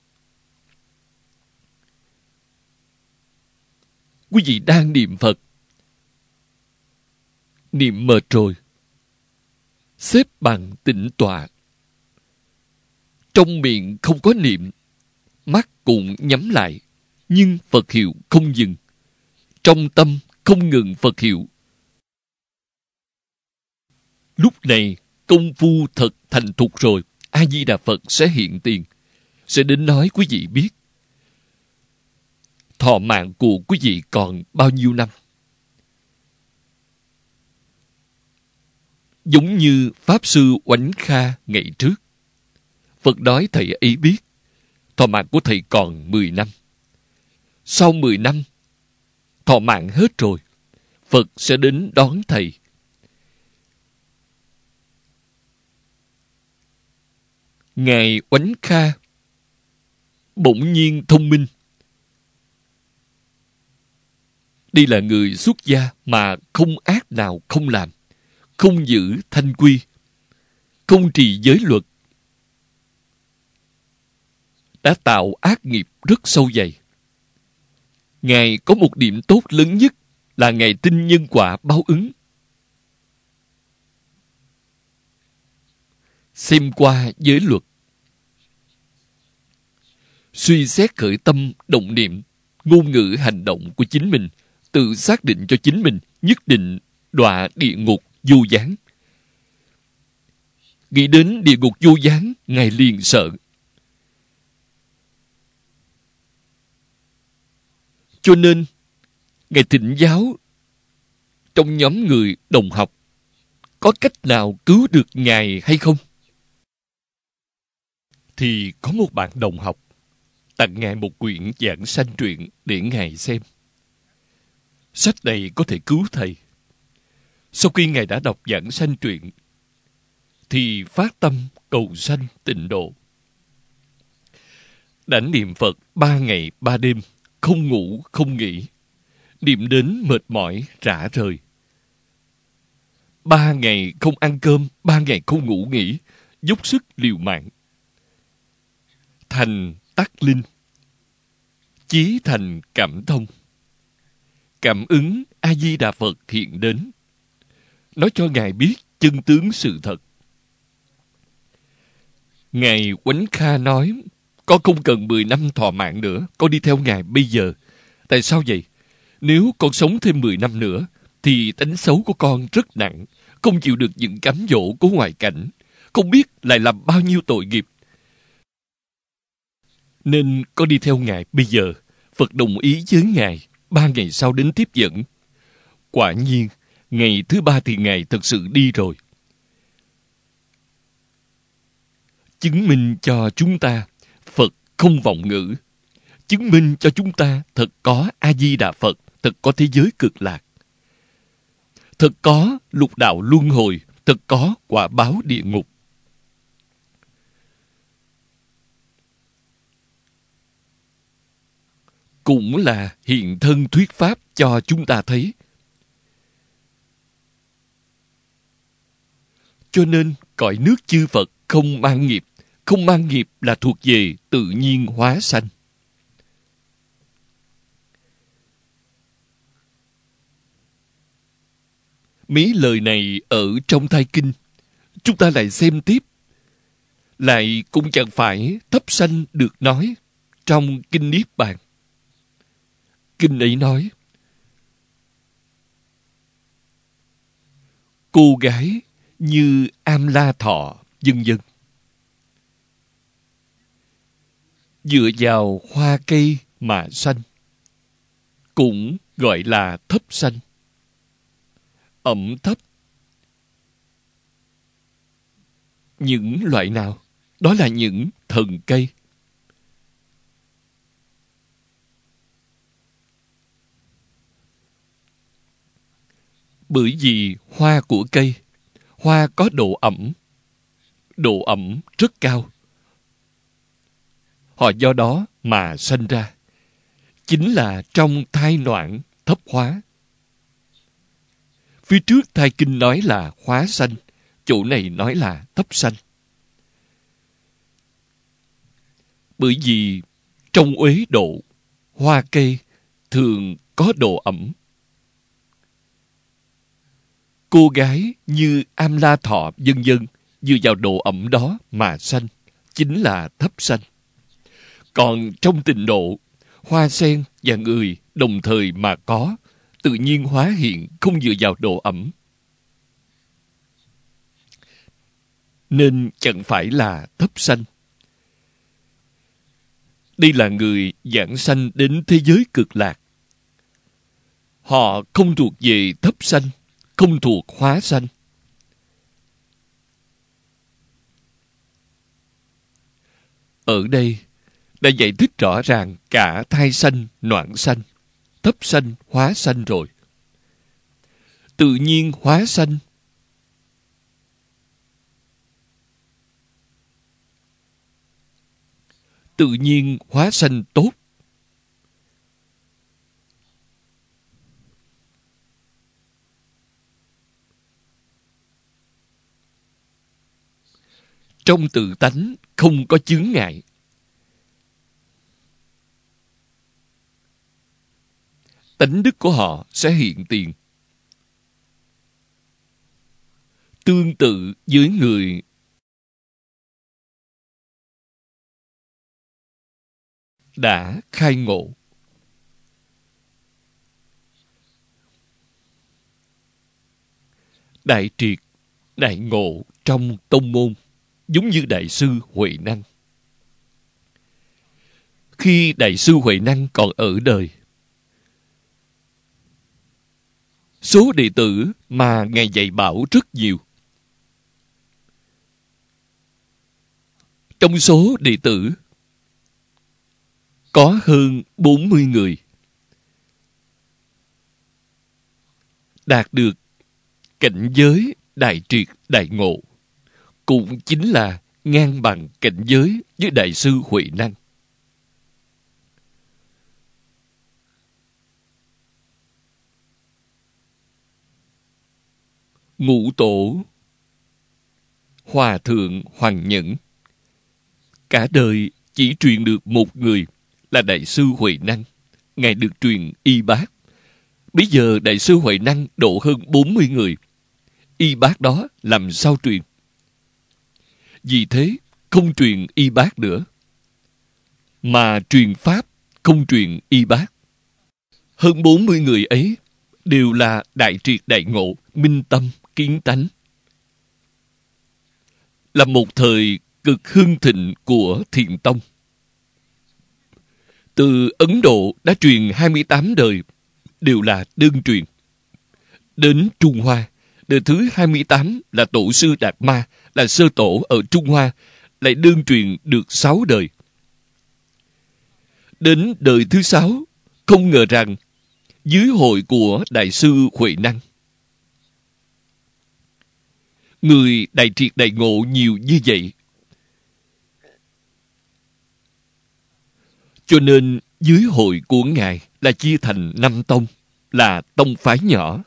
Quý vị đang niệm Phật, niệm mệt rồi, xếp bằng tĩnh tọa, trong miệng không có niệm, mắt cũng nhắm lại, nhưng Phật hiệu không dừng, trong tâm không ngừng Phật hiệu. Lúc này công phu thật thành thục rồi, A-di-đà Phật sẽ hiện tiền, sẽ đến nói quý vị biết thọ mạng của quý vị còn bao nhiêu năm. Giống như Pháp Sư Oánh Kha ngày trước, Phật nói thầy ấy biết thọ mạng của thầy còn 10 năm. Sau 10 năm, thọ mạng hết rồi, Phật sẽ đến đón thầy. Ngài Oánh Kha bỗng nhiên thông minh. Đây là người xuất gia mà không ác nào không làm, không giữ thanh quy, không trì giới luật, đã tạo ác nghiệp rất sâu dày. Ngài có một điểm tốt lớn nhất là Ngài tin nhân quả báo ứng. Xem qua giới luật, suy xét khởi tâm động niệm, ngôn ngữ hành động của chính mình, tự xác định cho chính mình nhất định đọa địa ngục vô gián. Nghĩ đến địa ngục vô gián, Ngài liền sợ. Cho nên, Ngài thỉnh giáo trong nhóm người đồng học, có cách nào cứu được Ngài hay không? Thì có một bạn đồng học tặng Ngài một quyển giảng sanh truyện để Ngài xem. Sách này có thể cứu thầy. Sau khi Ngài đã đọc giảng sanh truyện, thì phát tâm cầu sanh tịnh độ. Đã niệm Phật 3 ngày 3 đêm, không ngủ không nghỉ, niệm đến mệt mỏi rã rời. 3 ngày không ăn cơm, 3 ngày không ngủ nghỉ, dốc sức liều mạng. Thành tắc linh, chí thành cảm thông. Cảm ứng A-di-đà Phật hiện đến, nói cho Ngài biết chân tướng sự thật. Ngài Oánh Kha nói, con không cần 10 năm thọ mạng nữa, con đi theo Ngài bây giờ. Tại sao vậy? Nếu con sống thêm 10 năm nữa, thì tánh xấu của con rất nặng, không chịu được những cám dỗ của ngoại cảnh, không biết lại làm bao nhiêu tội nghiệp. Nên có đi theo Ngài bây giờ, Phật đồng ý với Ngài 3 ngày sau đến tiếp dẫn. Quả nhiên, ngày thứ 3 thì Ngài thật sự đi rồi. Chứng minh cho chúng ta Phật không vọng ngữ. Chứng minh cho chúng ta thật có A-di-đà Phật, thật có thế giới cực lạc. Thật có lục đạo luân hồi, thật có quả báo địa ngục. Cũng là hiện thân thuyết pháp cho chúng ta thấy. Cho nên, cõi nước chư Phật không mang nghiệp. Không mang nghiệp là thuộc về tự nhiên hóa sanh. Mấy lời này ở trong Thai Kinh, chúng ta lại xem tiếp. Lại cũng chẳng phải thấp sanh được nói trong Kinh Niết Bàn. Kinh ấy nói, cô gái như Am La Thọ, vân vân, dựa vào hoa cây mà sanh, cũng gọi là thấp sanh. Ẩm thấp. Những loại nào? Đó là những thần cây. Bởi vì hoa của cây, hoa có độ ẩm rất cao. Họ do đó mà sanh ra. Chính là trong thai noãn thấp hóa. Phía trước Thai Kinh nói là hóa sanh, chỗ này nói là thấp sanh. Bởi vì trong uế độ, hoa cây thường có độ ẩm. Cô gái như Am La Thọ vân vân dựa vào độ ẩm đó mà sanh, chính là thấp sanh. Còn trong Tịnh độ, hoa sen và người đồng thời mà có, tự nhiên hóa hiện, không dựa vào độ ẩm. Nên chẳng phải là thấp sanh. Đây là người giảng sanh đến thế giới cực lạc. Họ không thuộc về thấp sanh, không thuộc hóa sanh. Ở đây đã giải thích rõ ràng cả thai sanh, noãn sanh, thấp sanh, hóa sanh rồi. Tự nhiên hóa sanh. Tự nhiên hóa sanh tốt. Trong tự tánh không có chướng ngại. Tánh đức của họ sẽ hiện tiền. Tương tự với người đã khai ngộ. Đại triệt, đại ngộ trong tông môn, giống như Đại sư Huệ Năng. Khi Đại sư Huệ Năng còn ở đời, số đệ tử mà Ngài dạy bảo rất nhiều. Trong số đệ tử có hơn 40 người đạt được cảnh giới đại triệt đại ngộ, cũng chính là ngang bằng cảnh giới với Đại sư Huệ Năng. Ngũ tổ Hòa thượng Hoàng Nhẫn cả đời chỉ truyền được một người là Đại sư Huệ Năng. Ngài được truyền y bát. Bây giờ Đại sư Huệ Năng độ hơn 40 người. Y bát đó làm sao truyền? Vì thế không truyền y bát nữa, mà truyền pháp, không truyền y bát. Hơn 40 người ấy đều là đại triệt đại ngộ, minh tâm, kiến tánh. Là một thời cực hưng thịnh của Thiền Tông. Từ Ấn Độ đã truyền 28 đời, đều là đơn truyền. Đến Trung Hoa, đời thứ 28 là Tổ sư Đạt Ma, là sơ tổ ở Trung Hoa, lại đơn truyền được 6 đời. Đến đời thứ 6, không ngờ rằng dưới hội của Đại sư Huệ Năng, người đại triệt đại ngộ nhiều như vậy, cho nên dưới hội của Ngài là chia thành 5 tông, là tông phái nhỏ.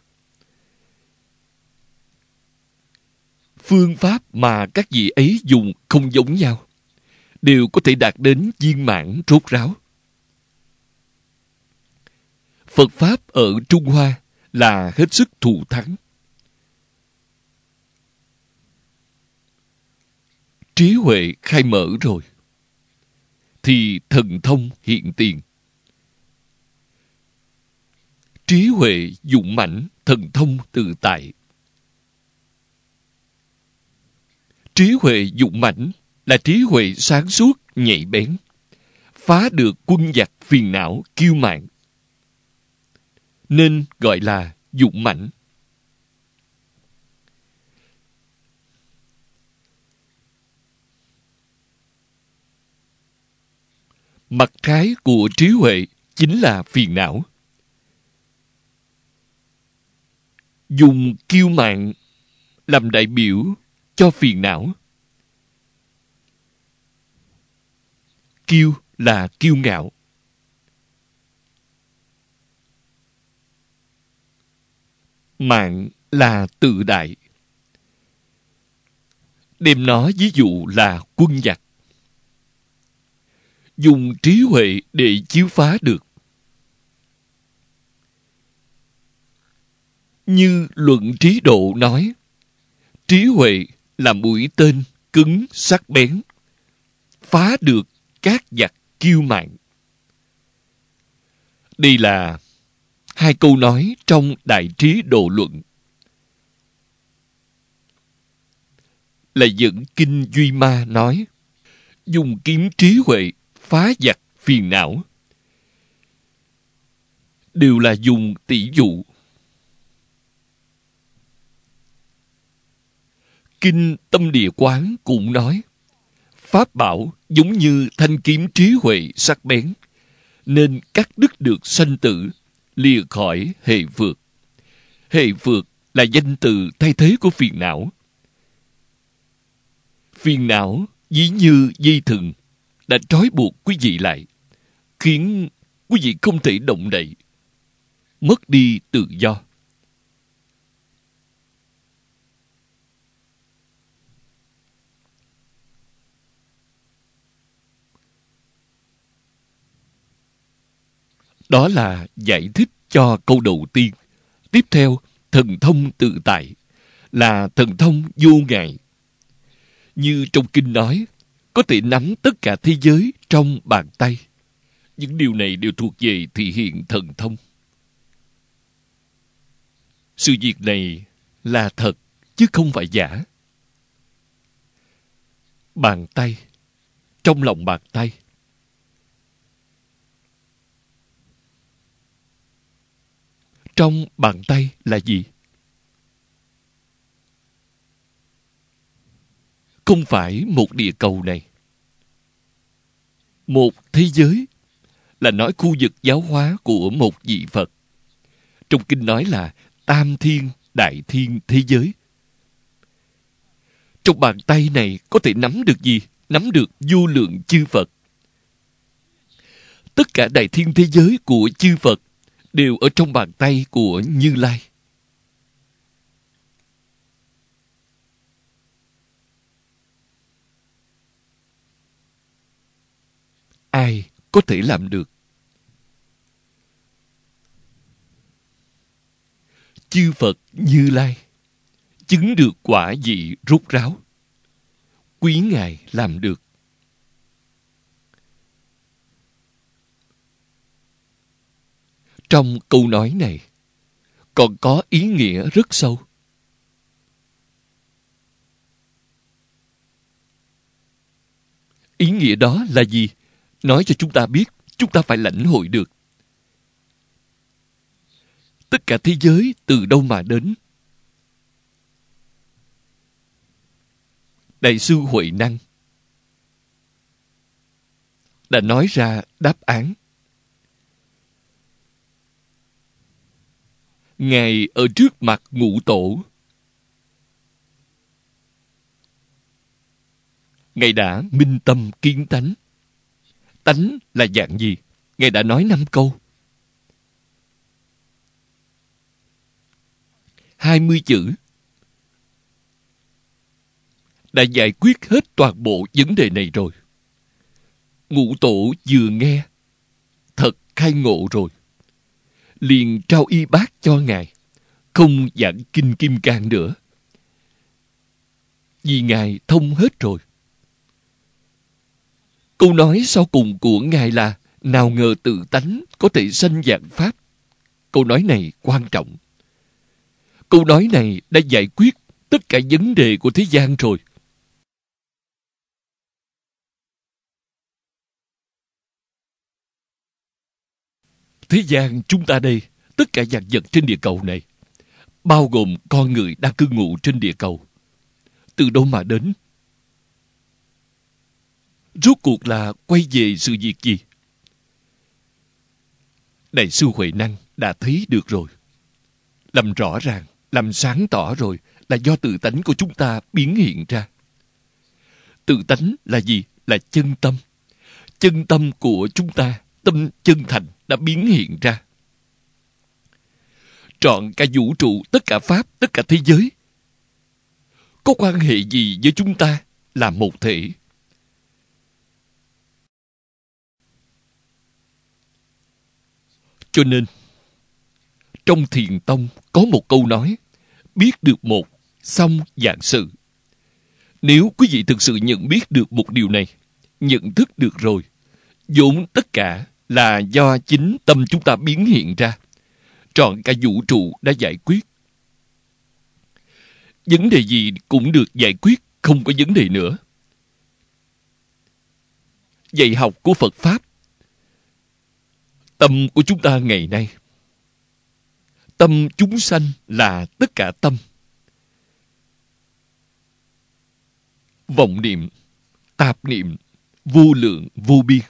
Phương pháp mà các vị ấy dùng không giống nhau, đều có thể đạt đến viên mãn rốt ráo. Phật Pháp ở Trung Hoa là hết sức thù thắng. Trí huệ khai mở rồi, thì thần thông hiện tiền. Trí huệ dũng mãnh, thần thông tự tại. Trí huệ dũng mãnh là trí huệ sáng suốt, nhạy bén, phá được quân giặc phiền não, kiêu mạn, nên gọi là dũng mãnh. Mặt trái của trí huệ chính là phiền não. Dùng kiêu mạn làm đại biểu cho phiền não. Kiêu là kiêu ngạo. Mạn là tự đại. Đem nó ví dụ là quân giặc. Dùng trí huệ để chiếu phá được. Như luận trí độ nói, trí huệ là mũi tên cứng sắc bén, phá được các giặc kiêu mạn. Đây là hai câu nói trong Đại Trí Độ Luận. Là dẫn kinh Duy Ma nói, dùng kiếm trí huệ phá giặc phiền não. Đều là dùng tỷ dụ. Kinh Tâm Địa Quán cũng nói, pháp bảo giống như thanh kiếm trí huệ sắc bén, nên cắt đứt được sanh tử, lìa khỏi hệ phược. Hệ phược là danh từ thay thế của phiền não. Phiền não ví như dây thừng đã trói buộc quý vị lại, khiến quý vị không thể động đậy, mất đi tự do. Đó là giải thích cho câu đầu tiên. Tiếp theo, thần thông tự tại là thần thông vô ngại. Như trong kinh nói, có thể nắm tất cả thế giới trong bàn tay. Những điều này đều thuộc về thị hiện thần thông. Sự việc này là thật, chứ không phải giả. Bàn tay, trong lòng bàn tay. Trong bàn tay là gì? Không phải một địa cầu này. Một thế giới là nói khu vực giáo hóa của một vị Phật. Trong kinh nói là tam thiên, đại thiên thế giới. Trong bàn tay này có thể nắm được gì? Nắm được vô lượng chư Phật. Tất cả đại thiên thế giới của chư Phật đều ở trong bàn tay của Như Lai. Ai có thể làm được? Chư Phật Như Lai chứng được quả vị rốt ráo. Quý Ngài làm được. Trong câu nói này còn có ý nghĩa rất sâu. Ý nghĩa đó là gì? Nói cho chúng ta biết chúng ta phải lãnh hội được. Tất cả thế giới từ đâu mà đến? Đại sư Huệ Năng đã nói ra đáp án. Ngài ở trước mặt ngũ tổ, Ngài đã minh tâm kiến tánh. Tánh là dạng gì? Ngài đã nói 5 câu. 20 chữ đã giải quyết hết toàn bộ vấn đề này rồi. Ngũ tổ vừa nghe, thật khai ngộ rồi. Liền trao y bát cho Ngài, không giảng kinh Kim Cang nữa. Vì Ngài thông hết rồi. Câu nói sau cùng của Ngài là nào ngờ tự tánh có thể sanh vạn pháp. Câu nói này quan trọng. Câu nói này đã giải quyết tất cả vấn đề của thế gian rồi. Thế gian chúng ta đây, tất cả vạn vật trên địa cầu này, bao gồm con người đang cư ngụ trên địa cầu, từ đâu mà đến? Rốt cuộc là quay về sự việc gì? Đại sư Huệ Năng đã thấy được rồi. Làm rõ ràng, làm sáng tỏ rồi là do tự tánh của chúng ta biến hiện ra. Tự tánh là gì? Là chân tâm. Chân tâm của chúng ta, tâm chân thành đã biến hiện ra. Trọn cả vũ trụ, tất cả pháp, tất cả thế giới có quan hệ gì với chúng ta? Là một thể. Cho nên trong Thiền Tông có một câu nói: biết được một, xong vạn sự. Nếu quý vị thực sự nhận biết được một điều này, nhận thức được rồi, vốn tất cả là do chính tâm chúng ta biến hiện ra. Trọn cả vũ trụ đã giải quyết. Vấn đề gì cũng được giải quyết, không có vấn đề nữa. Dạy học của Phật Pháp, tâm của chúng ta ngày nay, tâm chúng sanh là tất cả tâm. Vọng niệm, tạp niệm, vô lượng, vô biên,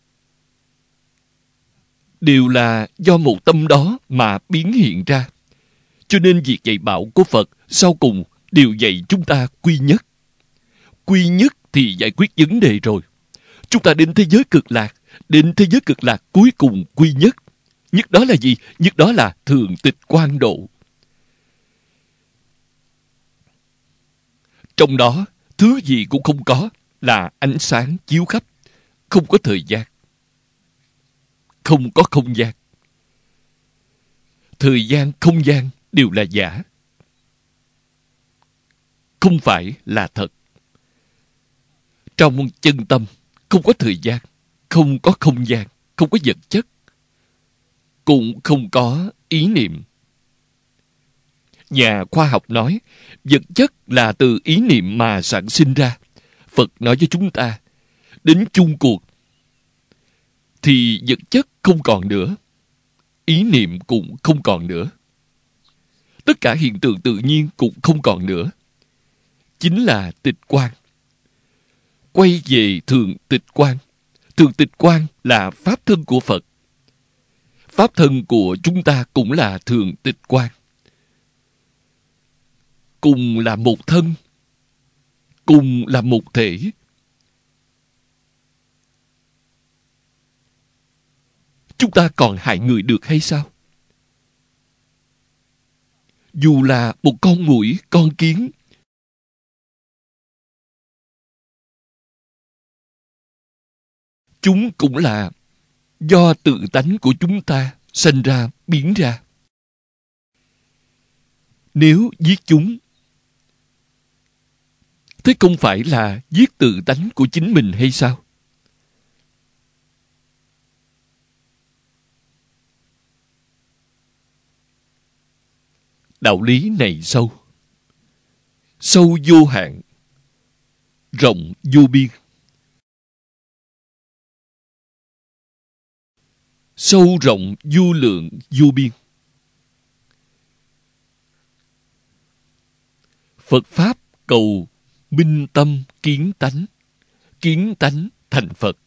đều là do một tâm đó mà biến hiện ra. Cho nên việc dạy bảo của Phật sau cùng đều dạy chúng ta quy nhất. Quy nhất thì giải quyết vấn đề rồi. Chúng ta đến thế giới cực lạc, đến thế giới cực lạc cuối cùng quy nhất. Nhất đó là gì? Nhất đó là thường tịch quang độ. Trong đó, thứ gì cũng không có, là ánh sáng chiếu khắp, không có thời gian, không có không gian. Thời gian, không gian đều là giả, không phải là thật. Trong chân tâm không có thời gian, không có không gian, không có vật chất, cũng không có ý niệm. Nhà khoa học nói vật chất là từ ý niệm mà sản sinh ra. Phật nói với chúng ta, đến chung cuộc thì vật chất không còn nữa, ý niệm cũng không còn nữa, tất cả hiện tượng tự nhiên cũng không còn nữa. Chính là tịch quang. Quay về thường tịch quang. Thường tịch quang là pháp thân của Phật. Pháp thân của chúng ta cũng là thường tịch quang. Cùng là một thân, cùng là một thể. Chúng ta còn hại người được hay sao? Dù là một con muỗi, con kiến, chúng cũng là do tự tánh của chúng ta sanh ra, biến ra. Nếu giết chúng, thế không phải là giết tự tánh của chính mình hay sao? Đạo lý này sâu, sâu vô hạn, rộng vô biên. sâu rộng vô lượng vô biên. Phật Pháp cầu minh tâm kiến tánh thành Phật.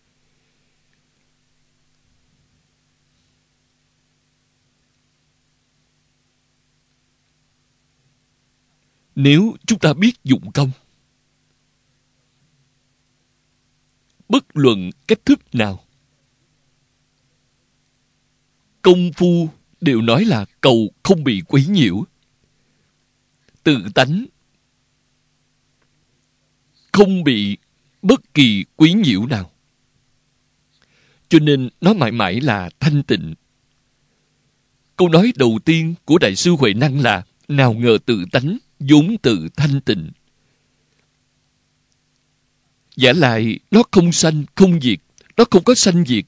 Nếu chúng ta biết dụng công, bất luận cách thức nào, công phu đều nói là cầu không bị quấy nhiễu, tự tánh không bị bất kỳ quấy nhiễu nào. Cho nên nó mãi mãi là thanh tịnh. Câu nói đầu tiên của Đại sư Huệ Năng là nào ngờ tự tánh vốn tự thanh tịnh. Giả lại nó không sanh không diệt, nó không có sanh diệt.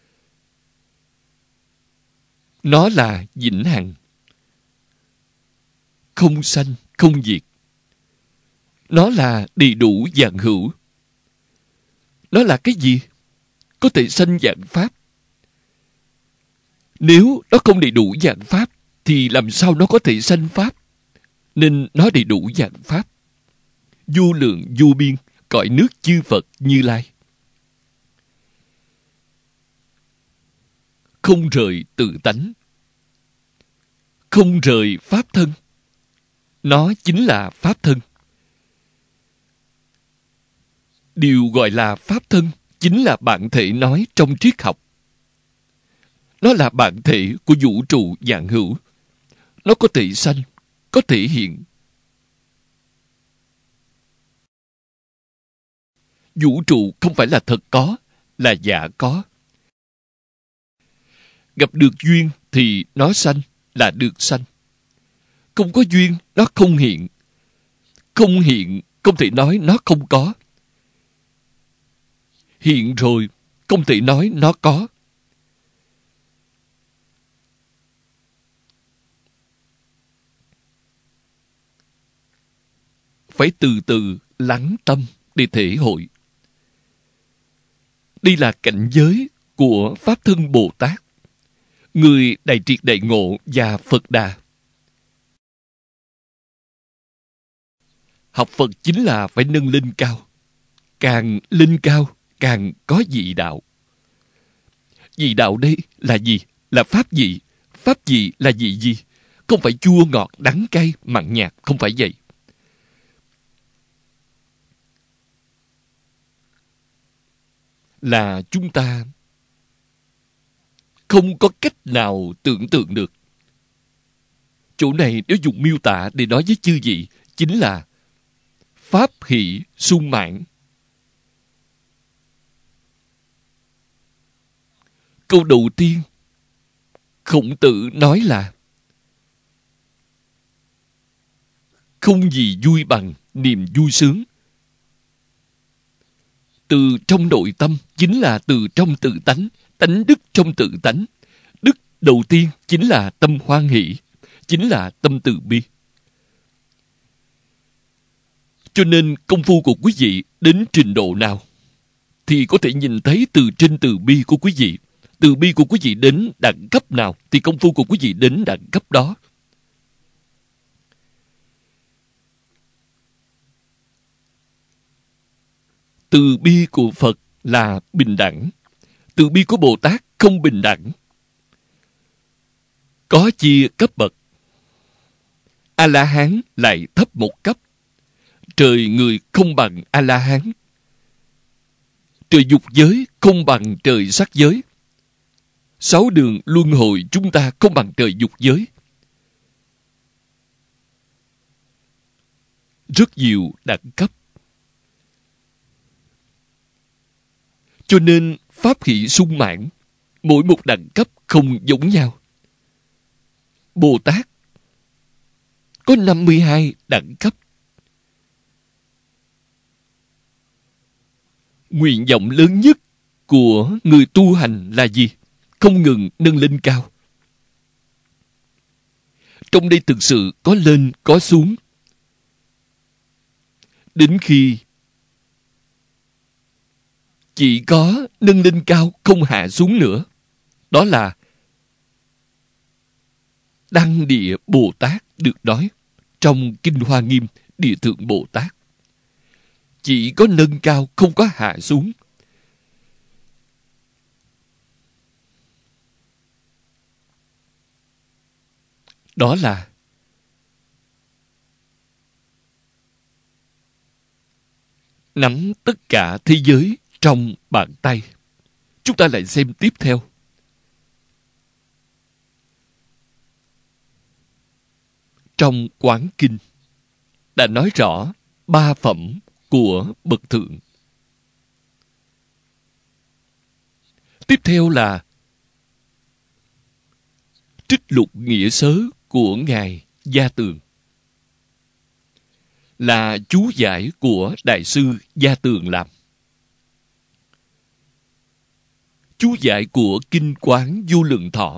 Nó là vĩnh hằng, không sanh không diệt. Nó là đầy đủ vạn hữu. Nó là cái gì? Có thể sanh vạn pháp. Nếu nó không đầy đủ vạn pháp thì làm sao nó có thể sanh pháp? Nên nó đầy đủ vạn pháp, vô lượng vô biên, cõi nước chư Phật Như Lai. Không rời tự tánh, không rời pháp thân. Nó chính là pháp thân. Điều gọi là pháp thân chính là bản thể nói trong triết học. Nó là bản thể của vũ trụ vạn hữu. Nó có thể sanh, có thể hiện. Vũ trụ không phải là thật có, là giả có. Gặp được duyên thì nó sanh, là được sanh. Không có duyên, nó không hiện. Không hiện, không thể nói nó không có. Hiện rồi, không thể nói nó có. Phải từ từ lắng tâm để thể hội. Đây là cảnh giới của Pháp Thân Bồ Tát, người đại triệt đại ngộ và Phật Đà. Học Phật chính là phải nâng lên cao. Càng lên cao, càng có vị đạo. Vị đạo đây là gì? Là pháp vị. Pháp vị là vị gì? Không phải chua ngọt, đắng cay, mặn nhạt, không phải vậy. Là chúng ta không có cách nào tưởng tượng được. Chỗ này nếu dùng miêu tả để nói với chư vị, chính là pháp hỷ sung mãn. Câu đầu tiên Khổng Tử nói là không gì vui bằng niềm vui sướng. Từ trong nội tâm chính là từ trong tự tánh, tánh đức trong tự tánh. Đức đầu tiên chính là tâm hoan hỷ, chính là tâm từ bi. Cho nên công phu của quý vị đến trình độ nào thì có thể nhìn thấy từ trên từ bi của quý vị. Từ bi của quý vị đến đẳng cấp nào thì công phu của quý vị đến đẳng cấp đó. Từ bi của Phật là bình đẳng. Từ bi của Bồ Tát không bình đẳng. Có chia cấp bậc. A-la-hán lại thấp một cấp. Trời người không bằng A-la-hán. Trời dục giới không bằng trời sắc giới. 6 đường luân hồi chúng ta không bằng trời dục giới. Rất nhiều đẳng cấp. Cho nên pháp hỷ sung mãn, mỗi một đẳng cấp không giống nhau. Bồ Tát có 52 đẳng cấp. Nguyện vọng lớn nhất của người tu hành là gì? Không ngừng nâng lên cao. Trong đây thực sự có lên, có xuống. Đến khi chỉ có nâng lên cao, không hạ xuống nữa, Đó là Đăng Địa Bồ Tát được nói trong Kinh Hoa Nghiêm Địa Thượng Bồ Tát. Chỉ có nâng cao, không có hạ xuống. Đó là nắm tất cả thế giới trong bàn tay. Chúng ta lại xem tiếp theo. Trong Quán Kinh đã nói rõ ba phẩm của Bậc Thượng. Tiếp theo là trích lục nghĩa sớ của Ngài Gia Tường, là chú giải của Đại sư Gia Tường làm. Chú giải của Kinh Quán Vô Lượng Thọ.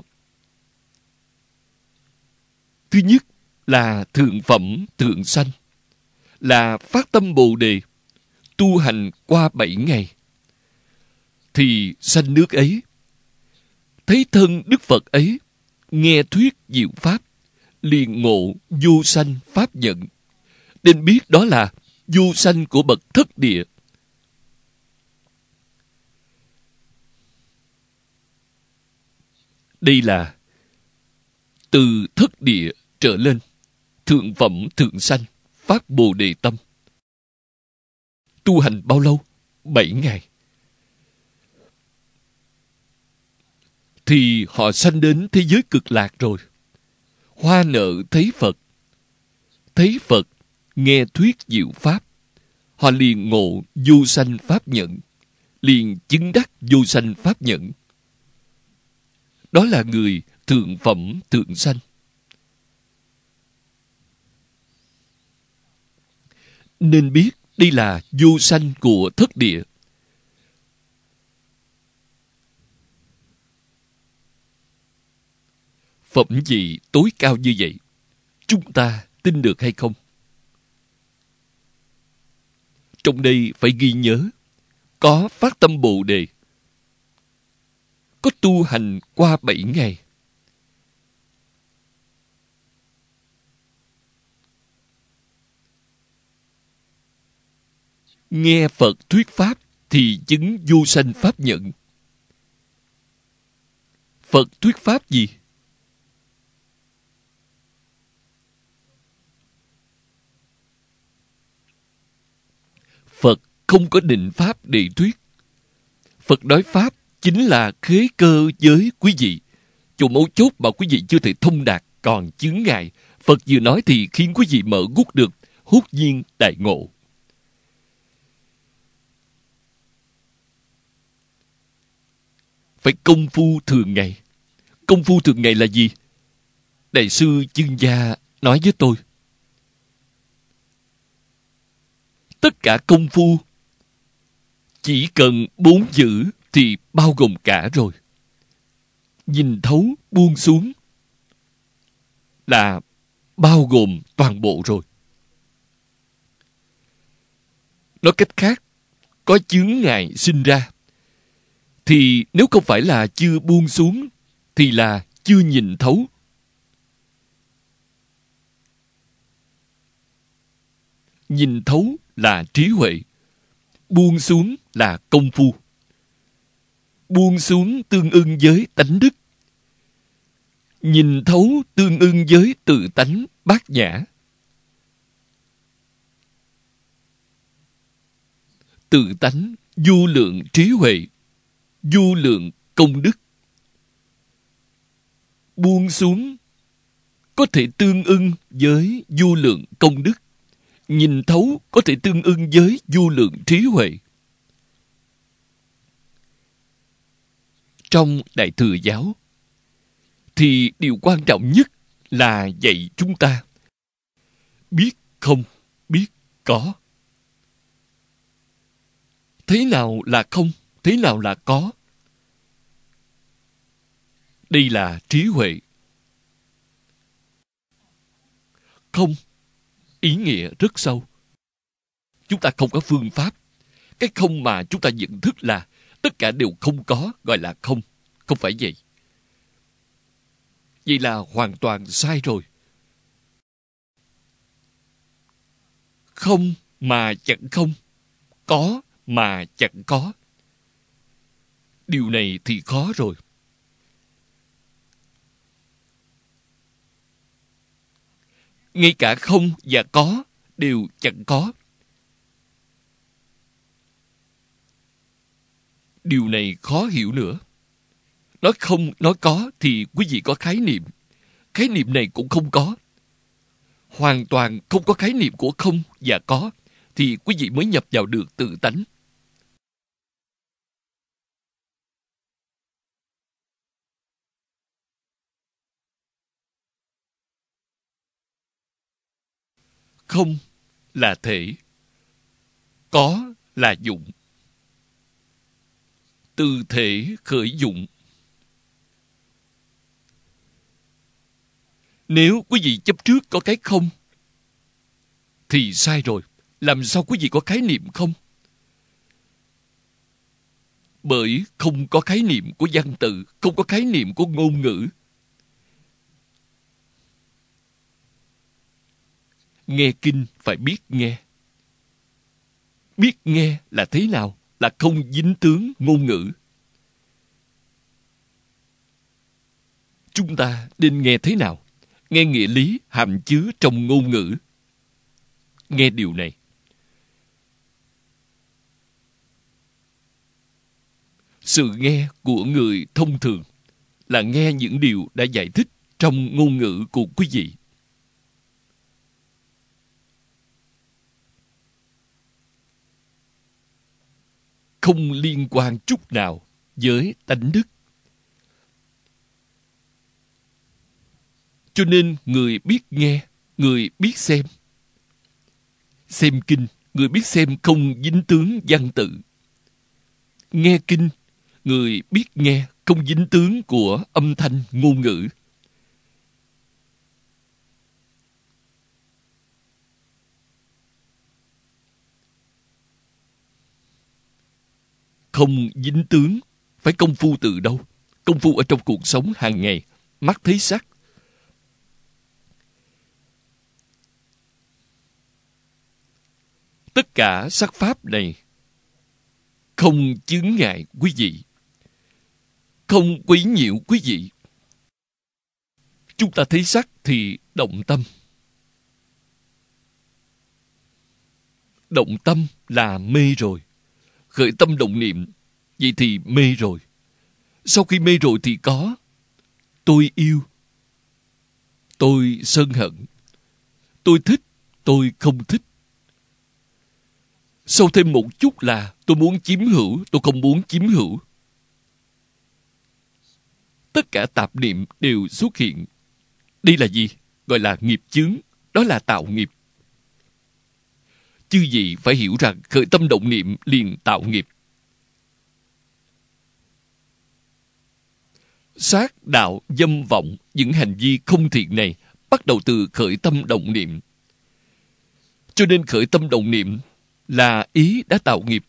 Thứ nhất là thượng phẩm thượng sanh, là phát tâm Bồ Đề, tu hành qua 7 ngày, thì sanh nước ấy, thấy thân Đức Phật ấy, nghe thuyết diệu pháp, liền ngộ vô sanh pháp nhận, nên biết đó là vô sanh của bậc thất địa. Đây là từ thất địa trở lên, thượng phẩm thượng sanh, phát Bồ Đề tâm. Tu hành bao lâu? 7 ngày. Thì họ sanh đến thế giới cực lạc rồi. Hoa nợ thấy Phật. Thấy Phật, nghe thuyết diệu pháp. Họ liền ngộ vô sanh pháp nhận. Liền chứng đắc vô sanh pháp nhận. Đó là người thượng phẩm thượng sanh. Nên biết đây là vô sanh của thất địa. Phẩm vị tối cao như vậy, chúng ta tin được hay không? Trong đây phải ghi nhớ, có phát tâm Bồ Đề, có tu hành qua 7 ngày. Nghe Phật thuyết pháp thì chứng vô sanh pháp nhận. Phật thuyết pháp gì? Phật không có định pháp để thuyết. Phật nói pháp chính là khế cơ với quý vị. Chỗ mấu chốt mà quý vị chưa thể thông đạt còn chướng ngại. Phật vừa nói thì khiến quý vị mở gút được, hốt nhiên đại ngộ. Phải công phu thường ngày. Công phu thường ngày là gì? Đại sư Chương Gia nói với tôi, tất cả công phu chỉ cần 4 chữ thì bao gồm cả rồi. Nhìn thấu buông xuống là bao gồm toàn bộ rồi. Nói cách khác, có chướng ngại sinh ra thì nếu không phải là chưa buông xuống thì là chưa nhìn thấu. Nhìn thấu là trí huệ, buông xuống là công phu. Buông xuống tương ưng với tánh đức, nhìn thấu tương ưng với tự tánh bát nhã. Tự tánh vô lượng trí huệ, vô lượng công đức. Buông xuống có thể tương ưng với vô lượng công đức. Nhìn thấu có thể tương ưng với vô lượng trí huệ. Trong Đại Thừa Giáo thì điều quan trọng nhất là dạy chúng ta biết không, biết có. Thế nào là không, thế nào là có. Đây là trí huệ. Không, ý nghĩa rất sâu. Chúng ta không có phương pháp. Cái không mà chúng ta nhận thức là tất cả đều không có, gọi là không. Không phải vậy. vậy là hoàn toàn sai rồi. Không mà chẳng không, có mà chẳng có. Điều này thì khó rồi. Ngay cả không và có đều chẳng có. Điều này khó hiểu nữa. Nói không, nói có thì quý vị có khái niệm. Khái niệm này cũng không có. Hoàn toàn không có khái niệm của không và có thì quý vị mới nhập vào được tự tánh. Không là thể, có là dụng. Từ thể khởi dụng. Nếu quý vị chấp trước có cái không thì sai rồi. Làm sao quý vị có khái niệm không? Bởi không có khái niệm của văn tự, không có khái niệm của ngôn ngữ. Nghe kinh phải biết nghe. Biết nghe là thế nào? Là không dính tướng ngôn ngữ. Chúng ta nên nghe thế nào? Nghe nghĩa lý hàm chứa trong ngôn ngữ. Nghe điều này. Sự nghe của người thông thường là nghe những điều đã giải thích trong ngôn ngữ của quý vị. Không liên quan chút nào với tánh đức. Cho nên người biết nghe, người biết xem. Xem kinh, người biết xem không dính tướng văn tự. Nghe kinh, người biết nghe không dính tướng của âm thanh ngôn ngữ. Không dính tướng, phải công phu từ đâu? Công phu ở trong cuộc sống hàng ngày, mắt thấy sắc. Tất cả sắc pháp này không chướng ngại quý vị, không quấy nhiễu quý vị. Chúng ta thấy sắc thì động tâm. Động tâm là mê rồi. Khởi tâm động niệm, vậy thì mê rồi. Sau khi mê rồi thì có tôi yêu, tôi sân hận, tôi thích, tôi không thích. Sau thêm một chút là tôi muốn chiếm hữu, tôi không muốn chiếm hữu. Tất cả tạp niệm đều xuất hiện. Đây là gì? Gọi là nghiệp chướng. Đó là tạo nghiệp. Chư vị phải hiểu rằng khởi tâm động niệm liền tạo nghiệp. Sát, đạo, dâm, vọng, những hành vi không thiện này bắt đầu từ khởi tâm động niệm. Cho nên khởi tâm động niệm là ý đã tạo nghiệp.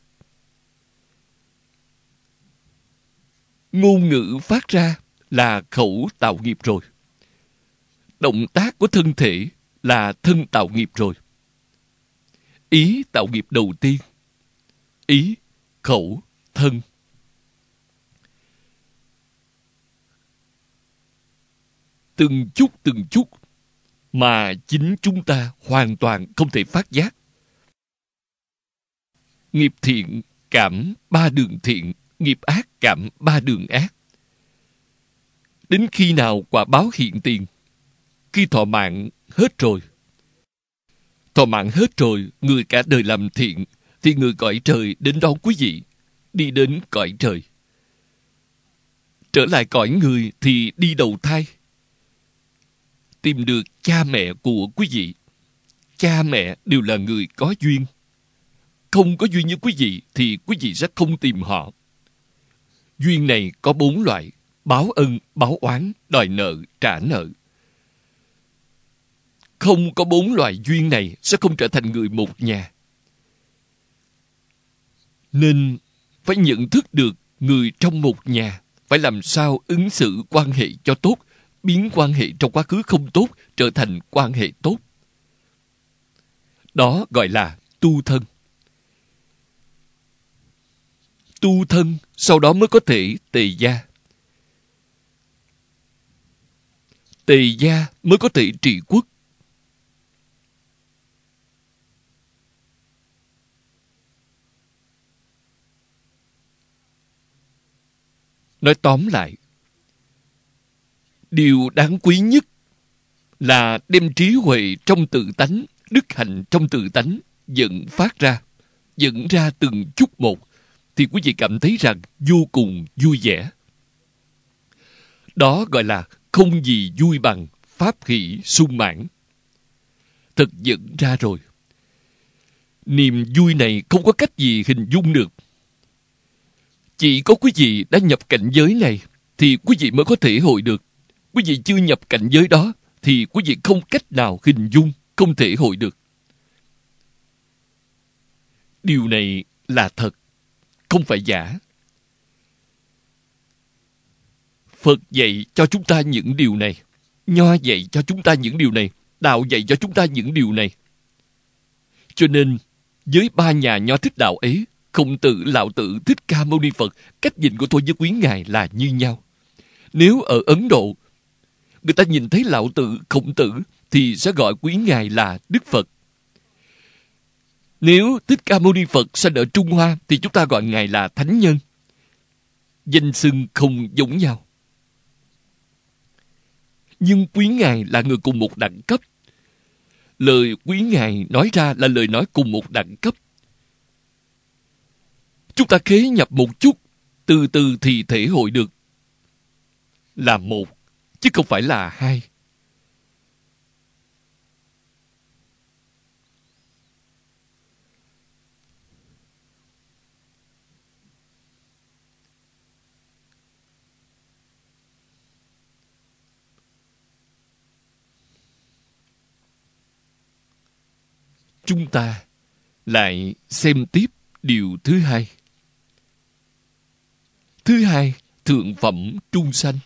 Ngôn ngữ phát ra là khẩu tạo nghiệp rồi. Động tác của thân thể là thân tạo nghiệp rồi. Ý tạo nghiệp đầu tiên. Ý, khẩu, thân. Từng chút mà chính chúng ta hoàn toàn không thể phát giác. Nghiệp thiện cảm ba đường thiện, nghiệp ác cảm ba đường ác. Đến khi nào quả báo hiện tiền? Khi thọ mạng hết rồi. Thọ mạng hết rồi, người cả đời làm thiện, thì người cõi trời đến đón quý vị, đi đến cõi trời. Trở lại cõi người thì đi đầu thai. Tìm được cha mẹ của quý vị. Cha mẹ đều là người có duyên. Không có duyên với quý vị thì quý vị sẽ không tìm họ. Duyên này có 4 loại: báo ân, báo oán, đòi nợ, trả nợ. Không có 4 loại duyên này sẽ không trở thành người một nhà. Nên phải nhận thức được người trong một nhà phải làm sao ứng xử quan hệ cho tốt biến quan hệ trong quá khứ không tốt trở thành quan hệ tốt. Đó gọi là tu thân. Tu thân, sau đó mới có thể tề gia. Tề gia mới có thể trị quốc. Nói tóm lại, điều đáng quý nhất là đem trí huệ trong tự tánh, đức hạnh trong tự tánh dẫn ra từng chút một, thì quý vị cảm thấy rằng vô cùng vui vẻ. Đó gọi là không gì vui bằng pháp hỷ sung mãn. Thật dẫn ra rồi. Niềm vui này không có cách gì hình dung được. Chỉ có quý vị đã nhập cảnh giới này thì quý vị mới có thể hội được. Quý vị chưa nhập cảnh giới đó thì quý vị không cách nào hình dung, không thể hội được. Điều này là thật, không phải giả. Phật dạy cho chúng ta những điều này, Nho dạy cho chúng ta những điều này, Đạo dạy cho chúng ta những điều này. Cho nên, với ba nhà Nho thích đạo ấy, Khổng Tử, Lão Tử, Thích Ca Mâu Ni Phật, cách nhìn của tôi với quý ngài là như nhau. Nếu ở Ấn Độ, người ta nhìn thấy Lão Tử, Khổng Tử thì sẽ gọi quý ngài là Đức Phật. Nếu Thích Ca Mâu Ni Phật sinh ở Trung Hoa thì chúng ta gọi ngài là Thánh Nhân. Danh xưng không giống nhau. Nhưng quý ngài là người cùng một đẳng cấp. Lời quý ngài nói ra là lời nói cùng một đẳng cấp. Chúng ta khế nhập một chút, từ từ thì thể hội được. Là một, chứ không phải là hai. Chúng ta lại xem tiếp điều thứ hai. Thứ hai, thượng phẩm trung sanh.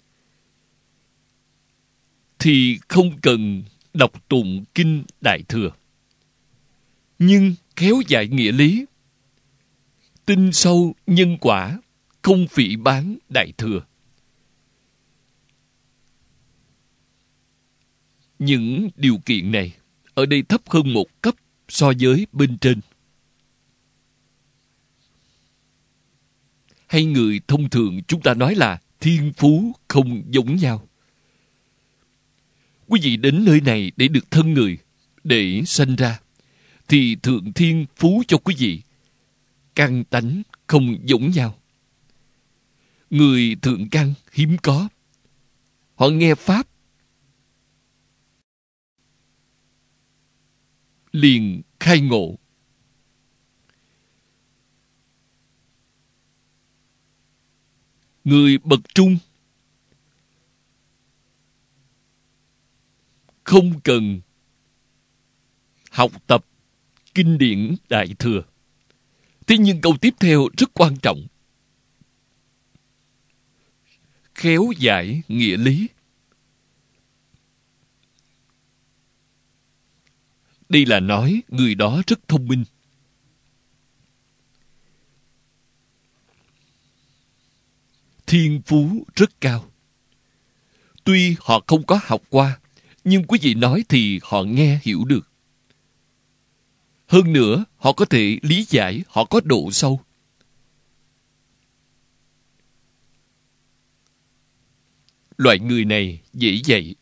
Thì không cần đọc tụng kinh Đại Thừa. Nhưng khéo dạy nghĩa lý, tin sâu nhân quả, không phỉ báng Đại Thừa. Những điều kiện này ở đây thấp hơn một cấp so với bên trên. Hay người thông thường chúng ta nói là thiên phú không giống nhau. Quý vị đến nơi này để được thân người, để sanh ra, thì thượng thiên phú cho quý vị căn tánh không giống nhau. Người thượng căn hiếm có. Họ nghe Pháp liền khai ngộ. Người bậc trung không cần học tập kinh điển Đại Thừa. Thế nhưng câu tiếp theo rất quan trọng. Khéo giải nghĩa lý. Đây là nói người đó rất thông minh. Thiên phú rất cao. Tuy họ không có học qua, nhưng quý vị nói thì họ nghe hiểu được. Hơn nữa, họ có thể lý giải, họ có độ sâu. Loại người này dễ dạy.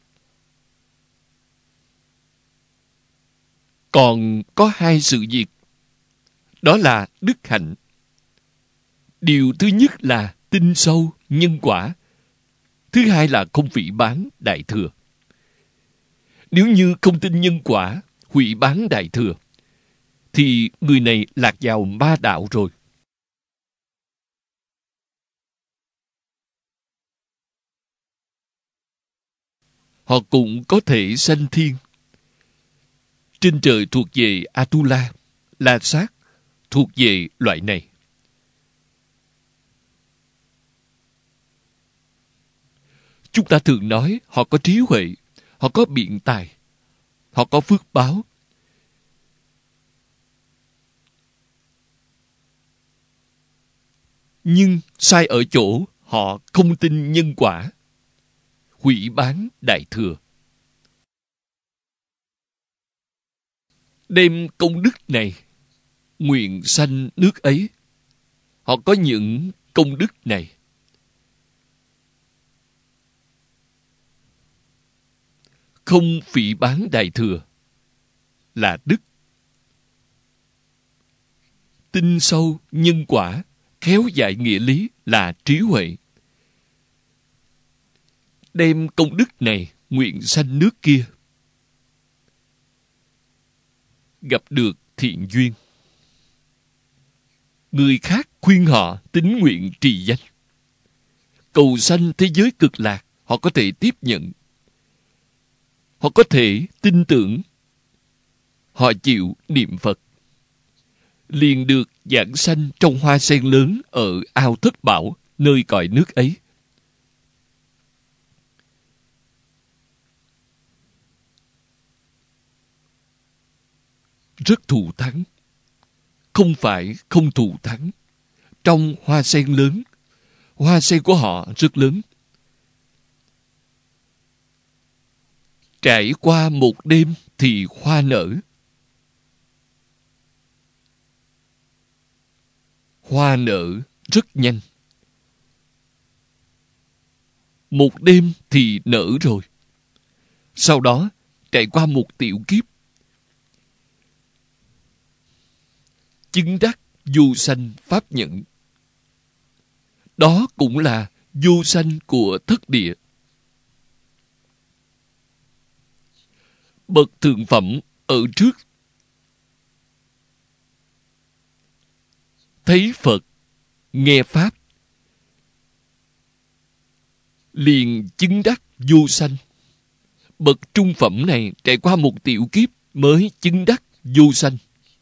Còn có hai sự việc, đó là đức hạnh. Điều thứ nhất là tin sâu nhân quả. Thứ hai là không phỉ báng Đại Thừa. Nếu như không tin nhân quả, hủy báng Đại Thừa, thì người này lạc vào ma đạo rồi. Họ cũng có thể sanh thiên. Trên trời thuộc về Atula, La Sát thuộc về loại này. Chúng ta thường nói họ có trí huệ, họ có biện tài, họ có phước báo. Nhưng sai ở chỗ họ không tin nhân quả, hủy bán đại thừa. Đem công đức này nguyện sanh nước ấy. Họ có những công đức này. Không phỉ báng đại thừa là đức. Tin sâu nhân quả, khéo dạy nghĩa lý là trí huệ. Đem công đức này nguyện sanh nước kia. Gặp được thiện duyên, người khác khuyên họ tín nguyện trì danh, cầu sanh thế giới cực lạc, họ có thể tiếp nhận. Họ có thể tin tưởng. Họ chịu niệm Phật, liền được giảng sanh trong hoa sen lớn ở ao Thất Bảo, nơi cõi nước ấy. Rất thù thắng. Không phải không thù thắng. Trong hoa sen lớn, hoa sen của họ rất lớn. Trải qua một đêm thì hoa nở. Hoa nở rất nhanh. Một đêm thì nở rồi. Sau đó trải qua một tiểu kiếp, chứng đắc vô sanh pháp nhẫn. Đó cũng là vô sanh của thất địa. Bậc thượng phẩm ở trước thấy Phật, nghe Pháp, liền chứng đắc vô sanh. Bậc trung phẩm này trải qua một tiểu kiếp mới chứng đắc vô sanh.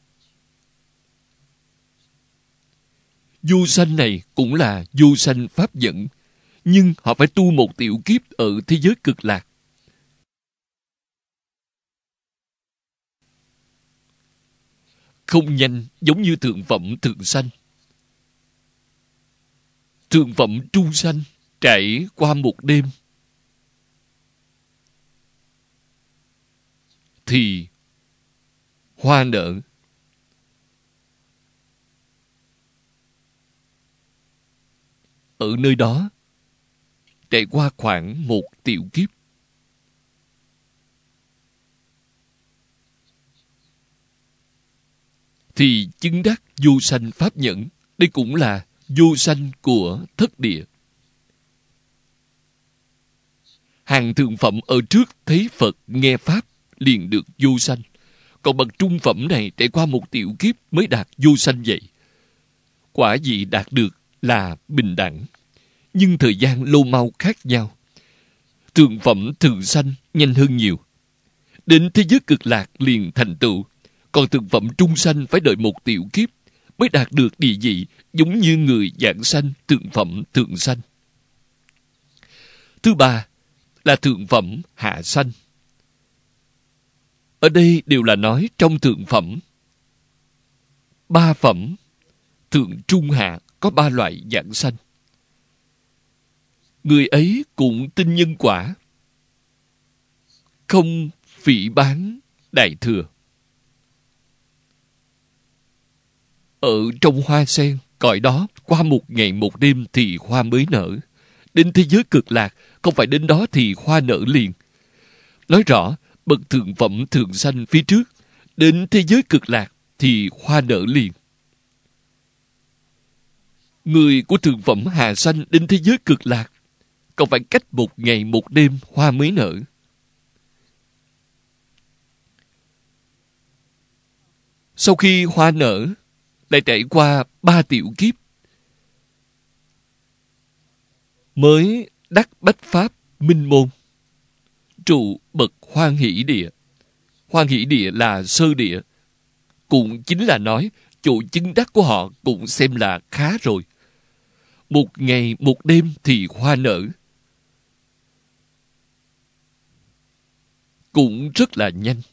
Vô sanh này cũng là vô sanh pháp dẫn, nhưng họ phải tu một tiểu kiếp ở thế giới cực lạc. Không nhanh giống như thượng phẩm thượng sanh. Thượng phẩm trung sanh trải qua một đêm thì hoa nở. Ở nơi đó trải qua khoảng một tiểu kiếp. Thì chứng đắc vô sanh pháp nhẫn. Đây cũng là vô sanh của thất địa. Hàng thượng phẩm ở trước thấy Phật nghe Pháp liền được vô sanh. Còn bậc trung phẩm này trải qua một tiểu kiếp mới đạt vô sanh vậy. Quả vị đạt được là bình đẳng, nhưng thời gian lâu mau khác nhau. Thượng phẩm thường sanh nhanh hơn nhiều. Đến thế giới cực lạc liền thành tựu. Còn thượng phẩm trung sanh phải đợi một tiểu kiếp mới đạt được địa vị giống như người giảng sanh thượng phẩm thượng sanh. Thứ ba là thượng phẩm hạ sanh. Ở đây đều là nói trong thượng phẩm. Ba phẩm thượng trung hạ có ba loại giảng sanh. Người ấy cũng tin nhân quả, không phỉ báng đại thừa. Ở trong hoa sen, cõi đó qua một ngày một đêm thì hoa mới nở. Đến thế giới cực lạc, không phải đến đó thì hoa nở liền. Nói rõ, bậc thượng phẩm thượng sanh phía trước, đến thế giới cực lạc thì hoa nở liền. Người của thượng phẩm hạ sanh đến thế giới cực lạc, còn phải cách một ngày một đêm hoa mới nở. Sau khi hoa nở, lại trải qua 3 tiểu kiếp, mới đắc bách pháp minh môn, trụ bậc hoan hỷ địa. Hoan hỷ địa là sơ địa, cũng chính là nói chỗ chứng đắc của họ cũng xem là khá rồi. Một ngày một đêm thì hoa nở. cũng rất là nhanh.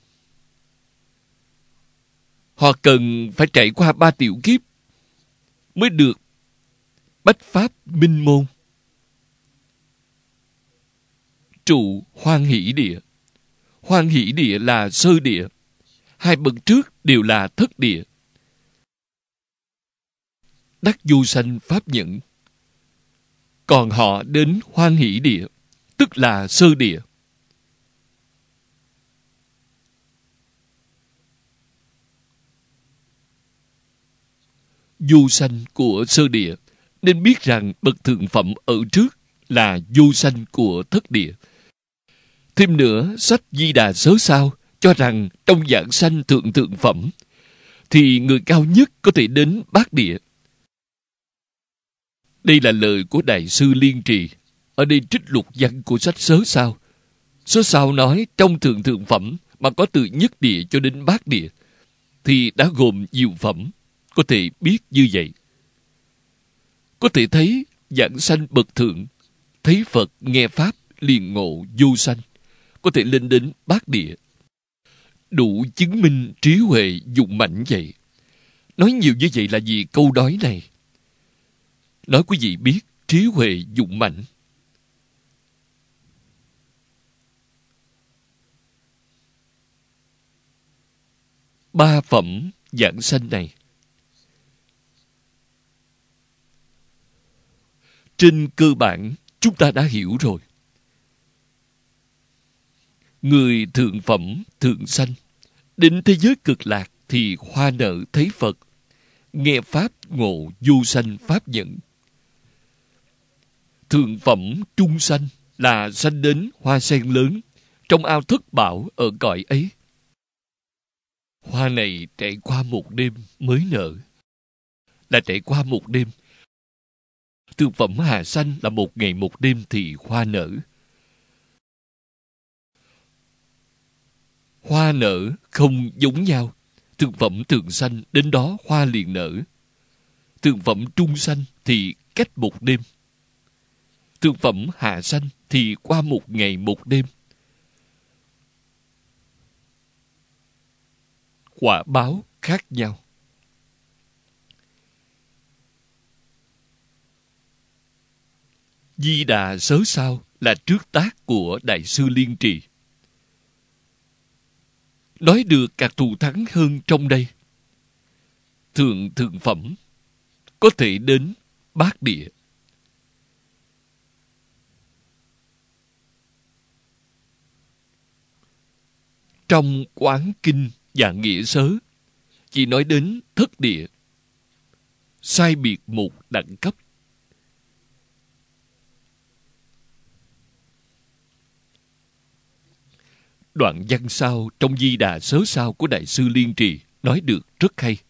Họ cần phải trải qua 3 tiểu kiếp mới được bách pháp minh môn. Trụ hoan hỷ địa. Hoan hỷ địa là sơ địa. 2 bậc trước đều là thất địa. Đắc vô sanh pháp nhẫn. Còn họ đến hoan hỷ địa, tức là sơ địa. Vô sanh của sơ địa, nên biết rằng bậc thượng phẩm ở trước là vô sanh của thất địa. Thêm nữa, sách Di Đà Sớ Sao cho rằng trong giảng sanh thượng thượng phẩm thì người cao nhất có thể đến bát địa. Đây là lời của Đại sư Liên Trì. Ở đây trích lục văn của sách Sớ Sao. Sớ Sao nói trong thượng thượng phẩm mà có từ nhất địa cho đến bát địa thì đã gồm nhiều phẩm. Có thể biết như vậy. Có thể thấy giảng sanh bậc thượng, thấy Phật nghe Pháp liền ngộ vô sanh, có thể lên đến bát địa. Đủ chứng minh trí huệ dụng mạnh vậy. Nói nhiều như vậy là vì câu nói này. Nói quý vị biết trí huệ dụng mạnh. Ba phẩm giảng sanh này trên cơ bản chúng ta đã hiểu rồi. Người thượng phẩm thượng sanh đến thế giới cực lạc thì hoa nở thấy Phật, nghe Pháp ngộ vô sanh Pháp nhẫn. Thượng phẩm trung sanh là sanh đến hoa sen lớn trong ao thất bảo ở cõi ấy. Hoa này trải qua một đêm mới nở, là trải qua một đêm. Thượng phẩm hạ sanh là 1 ngày 1 đêm thì hoa nở. Hoa nở không giống nhau. Thượng phẩm thượng sanh đến đó hoa liền nở. Thượng phẩm trung sanh thì cách 1 đêm. Thượng phẩm hạ sanh thì qua 1 ngày 1 đêm. Quả báo khác nhau. Di Đà Sớ Sao là trước tác của Đại sư Liên Trì. Nói được càng thù thắng hơn trong đây. Thượng thượng phẩm có thể đến bát địa. Trong Quán Kinh và Nghĩa Sớ chỉ nói đến thất địa, sai biệt một đẳng cấp. Đoạn văn sau trong Di Đà Sớ Sao của Đại sư Liên Trì nói được rất hay.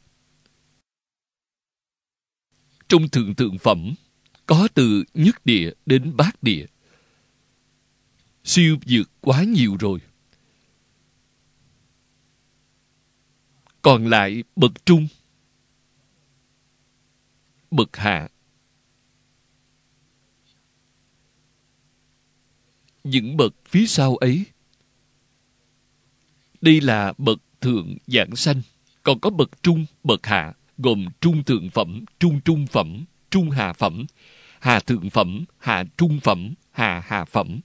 Trong thượng thượng phẩm có từ nhất địa đến bát địa, siêu vượt quá nhiều rồi. Còn lại bậc trung, bậc hạ, những bậc phía sau ấy, đây là bậc thượng giảng sanh. Còn có bậc trung, bậc hạ, gồm trung thượng phẩm, trung trung phẩm, trung hạ phẩm, hạ thượng phẩm, hạ trung phẩm, hạ hạ phẩm.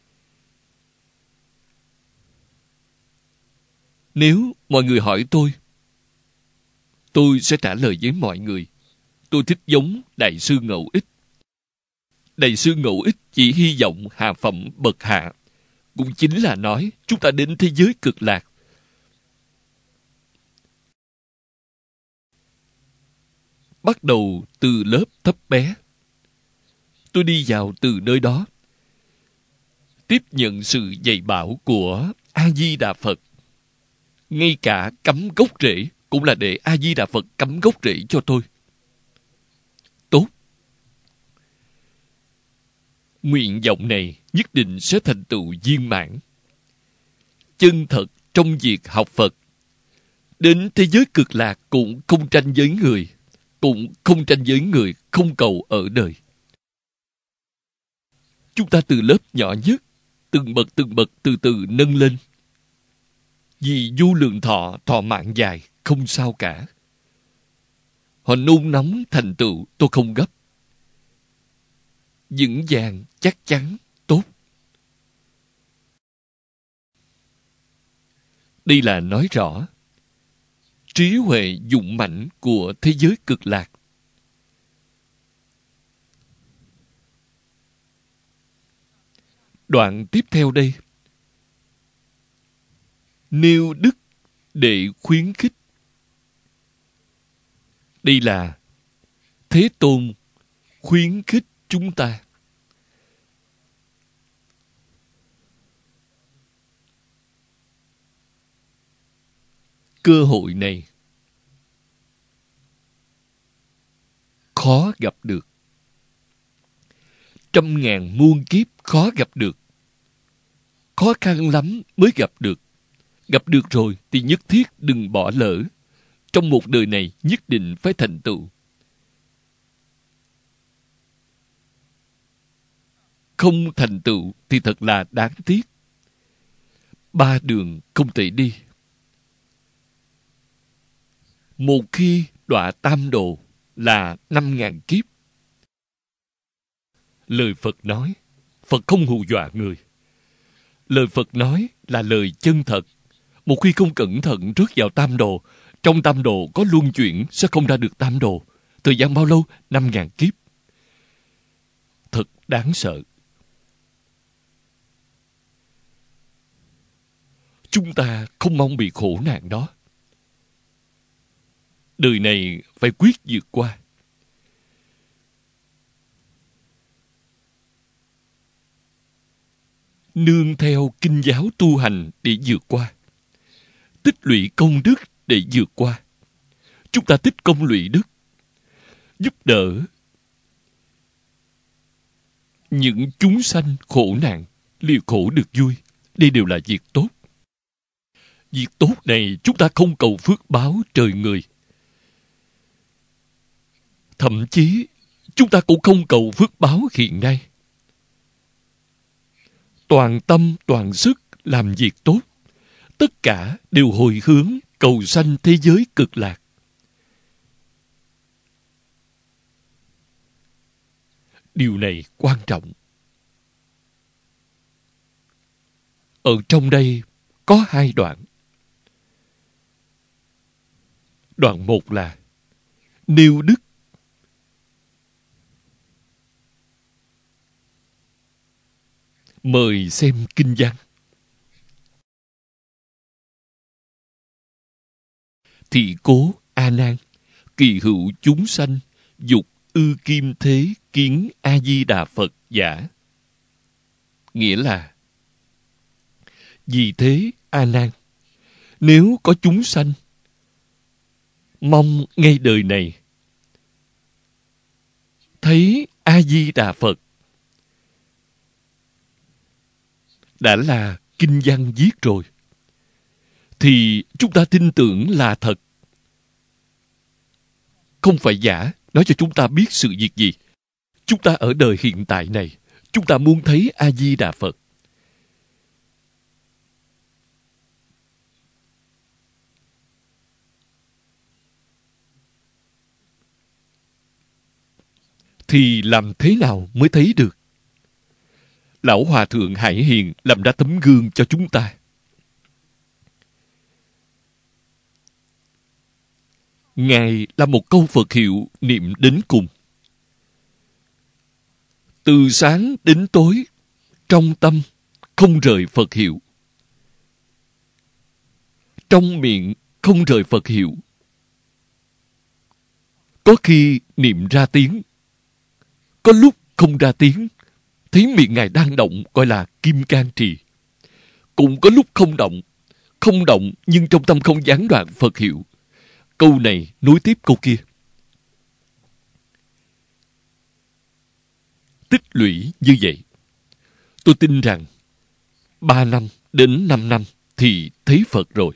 Nếu mọi người hỏi tôi sẽ trả lời với mọi người. Tôi thích giống Đại sư Ngẫu Ích. Đại sư Ngẫu Ích chỉ hy vọng hạ phẩm bậc hạ. Cũng chính là nói chúng ta đến thế giới cực lạc. Bắt đầu từ lớp thấp bé. Tôi đi vào từ nơi đó, tiếp nhận sự dạy bảo của A-di-đà Phật. Ngay cả cắm gốc rễ cũng là để A-di-đà Phật cắm gốc rễ cho tôi. Tốt. Nguyện vọng này nhất định sẽ thành tựu viên mãn. Chân thật trong việc học Phật. Đến thế giới cực lạc cũng không tranh với người, cũng không tranh với người không cầu ở đời. Chúng ta từ lớp nhỏ nhất, từng bậc từ từ nâng lên, Vì vô lượng thọ, thọ mạng dài, không sao cả. Họ nôn nóng thành tựu, tôi không gấp. Vững vàng, chắc chắn, tốt. Đây là nói rõ trí huệ dũng mãnh của thế giới cực lạc. Đoạn tiếp theo đây, nêu đức để khuyến khích. Đây là Thế Tôn khuyến khích chúng ta. Cơ hội này khó gặp được. Trăm ngàn muôn kiếp khó gặp được. Khó khăn lắm mới gặp được. Gặp được rồi thì nhất thiết đừng bỏ lỡ. Trong một đời này nhất định phải thành tựu. Không thành tựu thì thật là đáng tiếc. Ba đường không thể đi. Một khi đọa tam độ là 5.000 kiếp. Lời Phật nói, Phật không hù dọa người. Lời Phật nói là lời chân thật. Một khi không cẩn thận rớt vào tam đồ, trong tam đồ có luân chuyển sẽ không ra được tam đồ. Thời gian bao lâu? 5.000 kiếp. Thật đáng sợ. Chúng ta không mong bị khổ nạn đó. Đời này phải quyết vượt qua. Nương theo kinh giáo tu hành để vượt qua. Tích lũy công đức để vượt qua. Chúng ta tích công lũy đức, giúp đỡ những chúng sanh khổ nạn, lìa khổ được vui. Đây đều là việc tốt. Việc tốt này chúng ta không cầu phước báo trời người. Thậm chí chúng ta cũng không cầu phước báo hiện nay. Toàn tâm, toàn sức làm việc tốt. Tất cả đều hồi hướng cầu sanh thế giới cực lạc. Điều này quan trọng. Ở trong đây có hai đoạn. Đoạn một là nêu đức. Mời xem kinh văn. Thị cố A Nan, kỳ hữu chúng sanh, dục ư kim thế kiến A Di Đà Phật giả. Nghĩa là, vì thế A Nan, nếu có chúng sanh mong ngay đời này thấy A Di Đà Phật, đã là kinh văn viết rồi, thì chúng ta tin tưởng là thật. Không phải giả, nói cho chúng ta biết sự việc gì. Chúng ta ở đời hiện tại này, chúng ta muốn thấy A Di Đà Phật. Thì làm thế nào mới thấy được? Lão Hòa Thượng Hải Hiền làm ra tấm gương cho chúng ta. Ngài là một câu Phật hiệu niệm đến cùng. Từ sáng đến tối, trong tâm không rời Phật hiệu. Trong miệng không rời Phật hiệu. Có khi niệm ra tiếng, có lúc không ra tiếng. Thấy miệng Ngài đang động gọi là kim cang trì. Cũng có lúc không động nhưng trong tâm không gián đoạn Phật hiệu. Câu này nối tiếp câu kia. Tích lũy như vậy, tôi tin rằng 3 năm đến 5 năm thì thấy Phật rồi.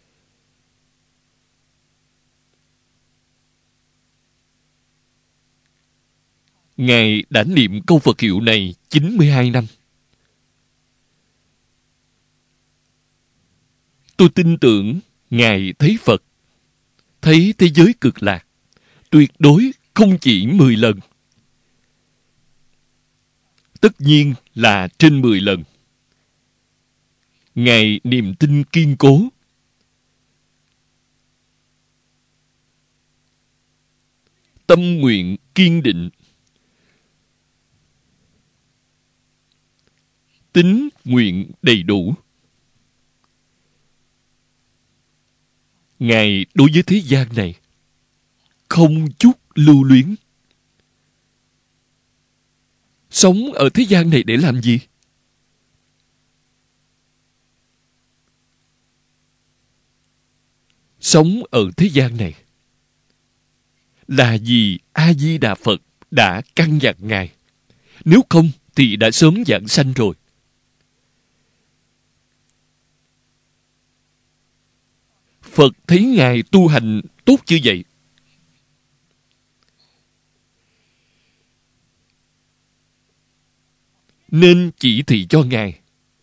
Ngài đã niệm câu Phật hiệu này 92 năm. Tôi tin tưởng Ngài thấy Phật, thấy thế giới cực lạc, tuyệt đối không chỉ 10 lần. Tất nhiên là trên 10 lần. Ngài niềm tin kiên cố. Tâm nguyện kiên định. Tín nguyện đầy đủ. Ngài đối với thế gian này không chút lưu luyến. Sống ở thế gian này để làm gì? Sống ở thế gian này là vì A-di-đà Phật đã căn dặn Ngài. Nếu không thì đã sớm giảng sanh rồi. Phật thấy Ngài tu hành tốt như vậy, nên chỉ thị cho Ngài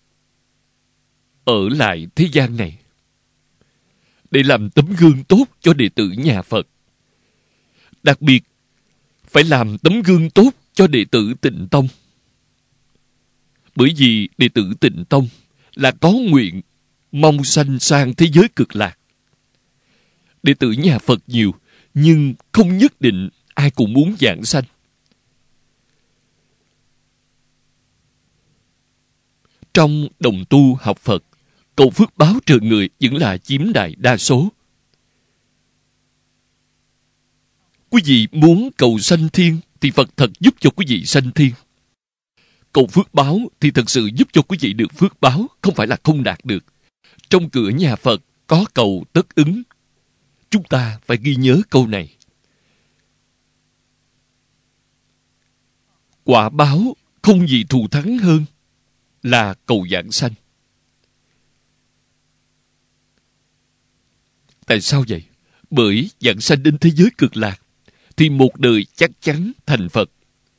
ở lại thế gian này để làm tấm gương tốt cho đệ tử nhà Phật. Đặc biệt phải làm tấm gương tốt cho đệ tử Tịnh Tông. Bởi vì đệ tử Tịnh Tông là có nguyện mong sanh sang thế giới cực lạc. Đệ tử nhà Phật nhiều, nhưng không nhất định ai cũng muốn giảng sanh. Trong đồng tu học Phật, cầu phước báo trợ người vẫn là chiếm đại đa số. Quý vị muốn cầu sanh thiên thì Phật thật giúp cho quý vị sanh thiên. Cầu phước báo thì thật sự giúp cho quý vị được phước báo, không phải là không đạt được. Trong cửa nhà Phật có cầu tất ứng. Chúng ta phải ghi nhớ câu này. Quả báo không gì thù thắng hơn là cầu giảng sanh. Tại sao vậy? Bởi giảng sanh đến thế giới cực lạc thì một đời chắc chắn thành Phật.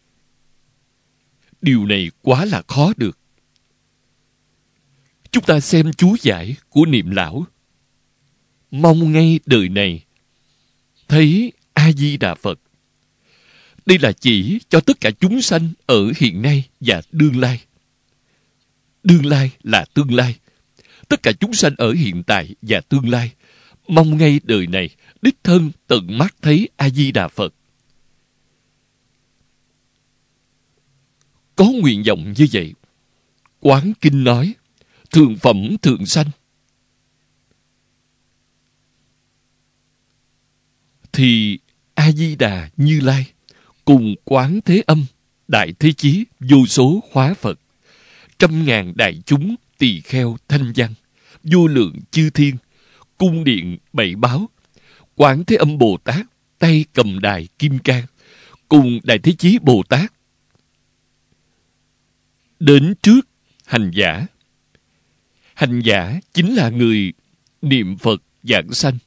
Điều này quá là khó được. Chúng ta xem chú giải của Niệm Lão. Mong ngay đời này thấy A-di-đà Phật. Đây là chỉ cho tất cả chúng sanh ở hiện nay và tương lai. Đương lai là tương lai. Tất cả chúng sanh ở hiện tại và tương lai mong ngay đời này đích thân tận mắt thấy A-di-đà Phật. Có nguyện vọng như vậy, Quán Kinh nói thượng phẩm thượng sanh, thì A-di-đà Như Lai cùng Quán Thế Âm, Đại Thế Chí, vô số hóa Phật, trăm ngàn đại chúng tỳ kheo thanh văn, vô lượng chư thiên, cung điện bảy báo, Quán Thế Âm Bồ Tát tay cầm đài kim cang cùng Đại Thế Chí Bồ Tát đến trước hành giả. Hành giả chính là người niệm Phật giảng sanh.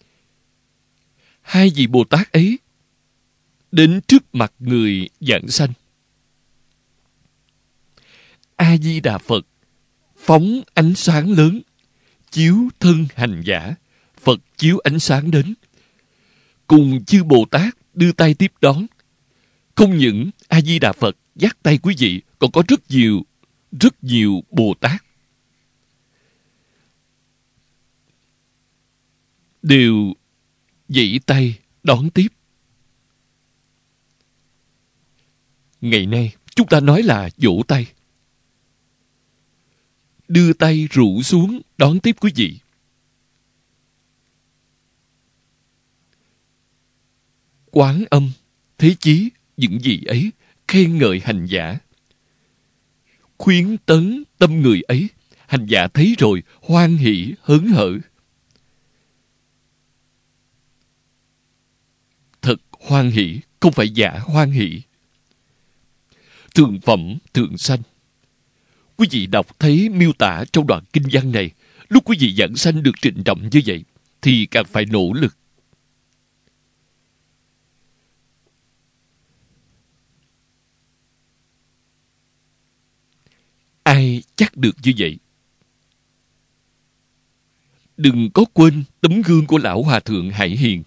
Hai vị Bồ Tát ấy đến trước mặt người giảng sanh. A-di-đà Phật phóng ánh sáng lớn chiếu thân hành giả. Phật chiếu ánh sáng đến, cùng chư Bồ Tát đưa tay tiếp đón. Không những A-di-đà Phật dắt tay quý vị, còn có rất nhiều Bồ Tát đều vẫy tay đón tiếp. Ngày nay chúng ta nói là vỗ tay, đưa tay rủ xuống đón tiếp quý vị. Quán Âm, Thế Chí, những gì ấy khen ngợi hành giả, khuyến tấn tâm người ấy. Hành giả thấy rồi hoan hỷ hớn hở, thật hoan hỷ, không phải giả hoan hỷ. Thượng phẩm thượng sanh, quý vị đọc thấy miêu tả trong đoạn kinh văn này, lúc quý vị giảng sanh được trịnh trọng như vậy thì càng phải nỗ lực. Ai chắc được như vậy? đừng có quên tấm gương của Lão Hòa Thượng Hải Hiền.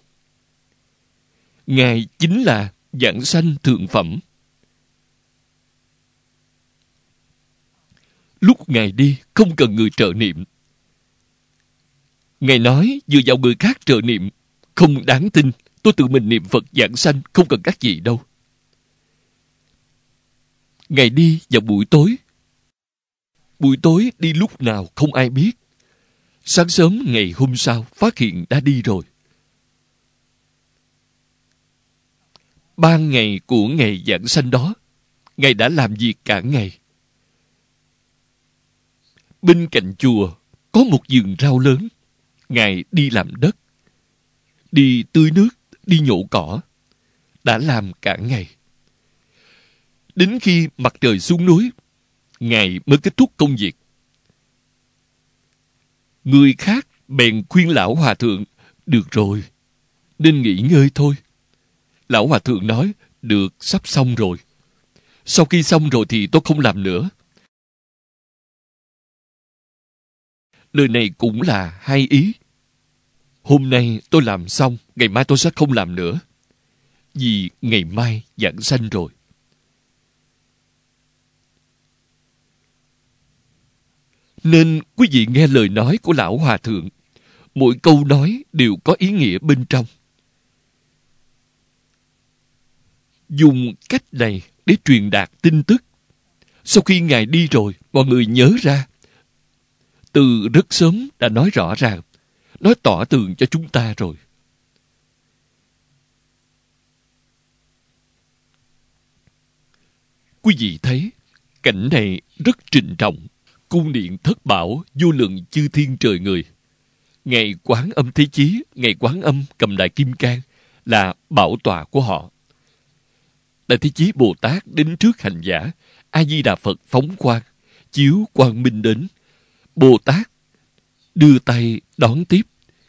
Ngài chính là giảng sanh thượng phẩm. Lúc Ngài đi, không cần người trợ niệm. Ngài nói, dựa vào người khác trợ niệm không đáng tin. Tôi tự mình niệm Phật giảng sanh, không cần các vị đâu. Ngài đi vào buổi tối. Buổi tối đi lúc nào không ai biết. Sáng sớm ngày hôm sau phát hiện đã đi rồi. 3 ngày của ngày giảng sanh đó, Ngài đã làm việc cả ngày. Bên cạnh chùa có một vườn rau lớn. Ngài đi làm đất, đi tưới nước, đi nhổ cỏ. Đã làm cả ngày. Đến khi mặt trời xuống núi, Ngài mới kết thúc công việc. Người khác bèn khuyên Lão Hòa Thượng, được rồi, nên nghỉ ngơi thôi. Lão Hòa Thượng nói, được, sắp xong rồi. Sau khi xong rồi thì tôi không làm nữa. Lời này cũng là hai ý. Hôm nay tôi làm xong, ngày mai tôi sẽ không làm nữa. Vì ngày mai giảng sanh rồi. Nên quý vị nghe lời nói của Lão Hòa Thượng. Mỗi câu nói đều có ý nghĩa bên trong. Dùng cách này để truyền đạt tin tức. Sau khi Ngài đi rồi, mọi người nhớ ra. Từ rất sớm đã nói rõ ràng, nói tỏ tường cho chúng ta rồi. Quý vị thấy, cảnh này rất trịnh trọng. Cung điện thất bảo, vô lượng chư thiên trời người. Ngài Quán Âm Thế Chí, Ngài Quán Âm cầm Đại Kim Cang là bảo tọa của họ. Đại Thế Chí Bồ Tát đến trước hành giả, A Di Đà Phật phóng quang, chiếu quang minh đến. Bồ Tát đưa tay đón tiếp,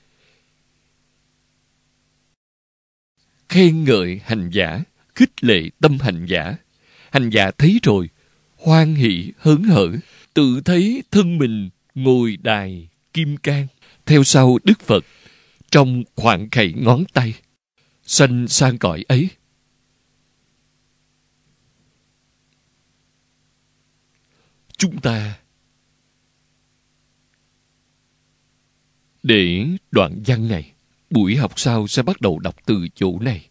khen ngợi hành giả, khích lệ tâm hành giả. Hành giả thấy rồi, hoan hỷ hớn hở, tự thấy thân mình ngồi đài kim cang, theo sau Đức Phật, trong khoảng khẩy ngón tay, sanh sang cõi ấy. Chúng ta để đoạn văn này, buổi học sau sẽ bắt đầu đọc từ chỗ này.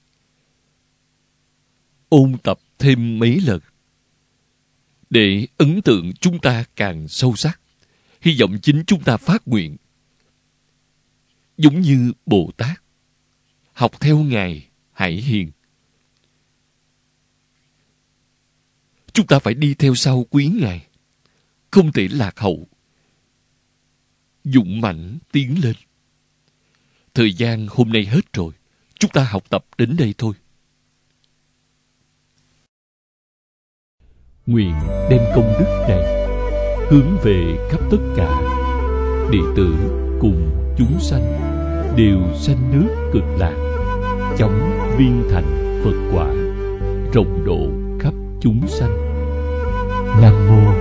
Ôn tập thêm mấy lần, để ấn tượng chúng ta càng sâu sắc. Hy vọng chính chúng ta phát nguyện. Giống như Bồ Tát, học theo Ngài Hải Hiền. Chúng ta phải đi theo sau quý Ngài, không thể lạc hậu, dũng mãnh tiến lên. Thời gian hôm nay hết rồi, chúng ta học tập đến đây thôi. Nguyện đem công đức này hướng về khắp tất cả đệ tử cùng chúng sanh đều sanh nước Cực Lạc, chóng viên thành Phật quả, rộng độ khắp chúng sanh. Nam mô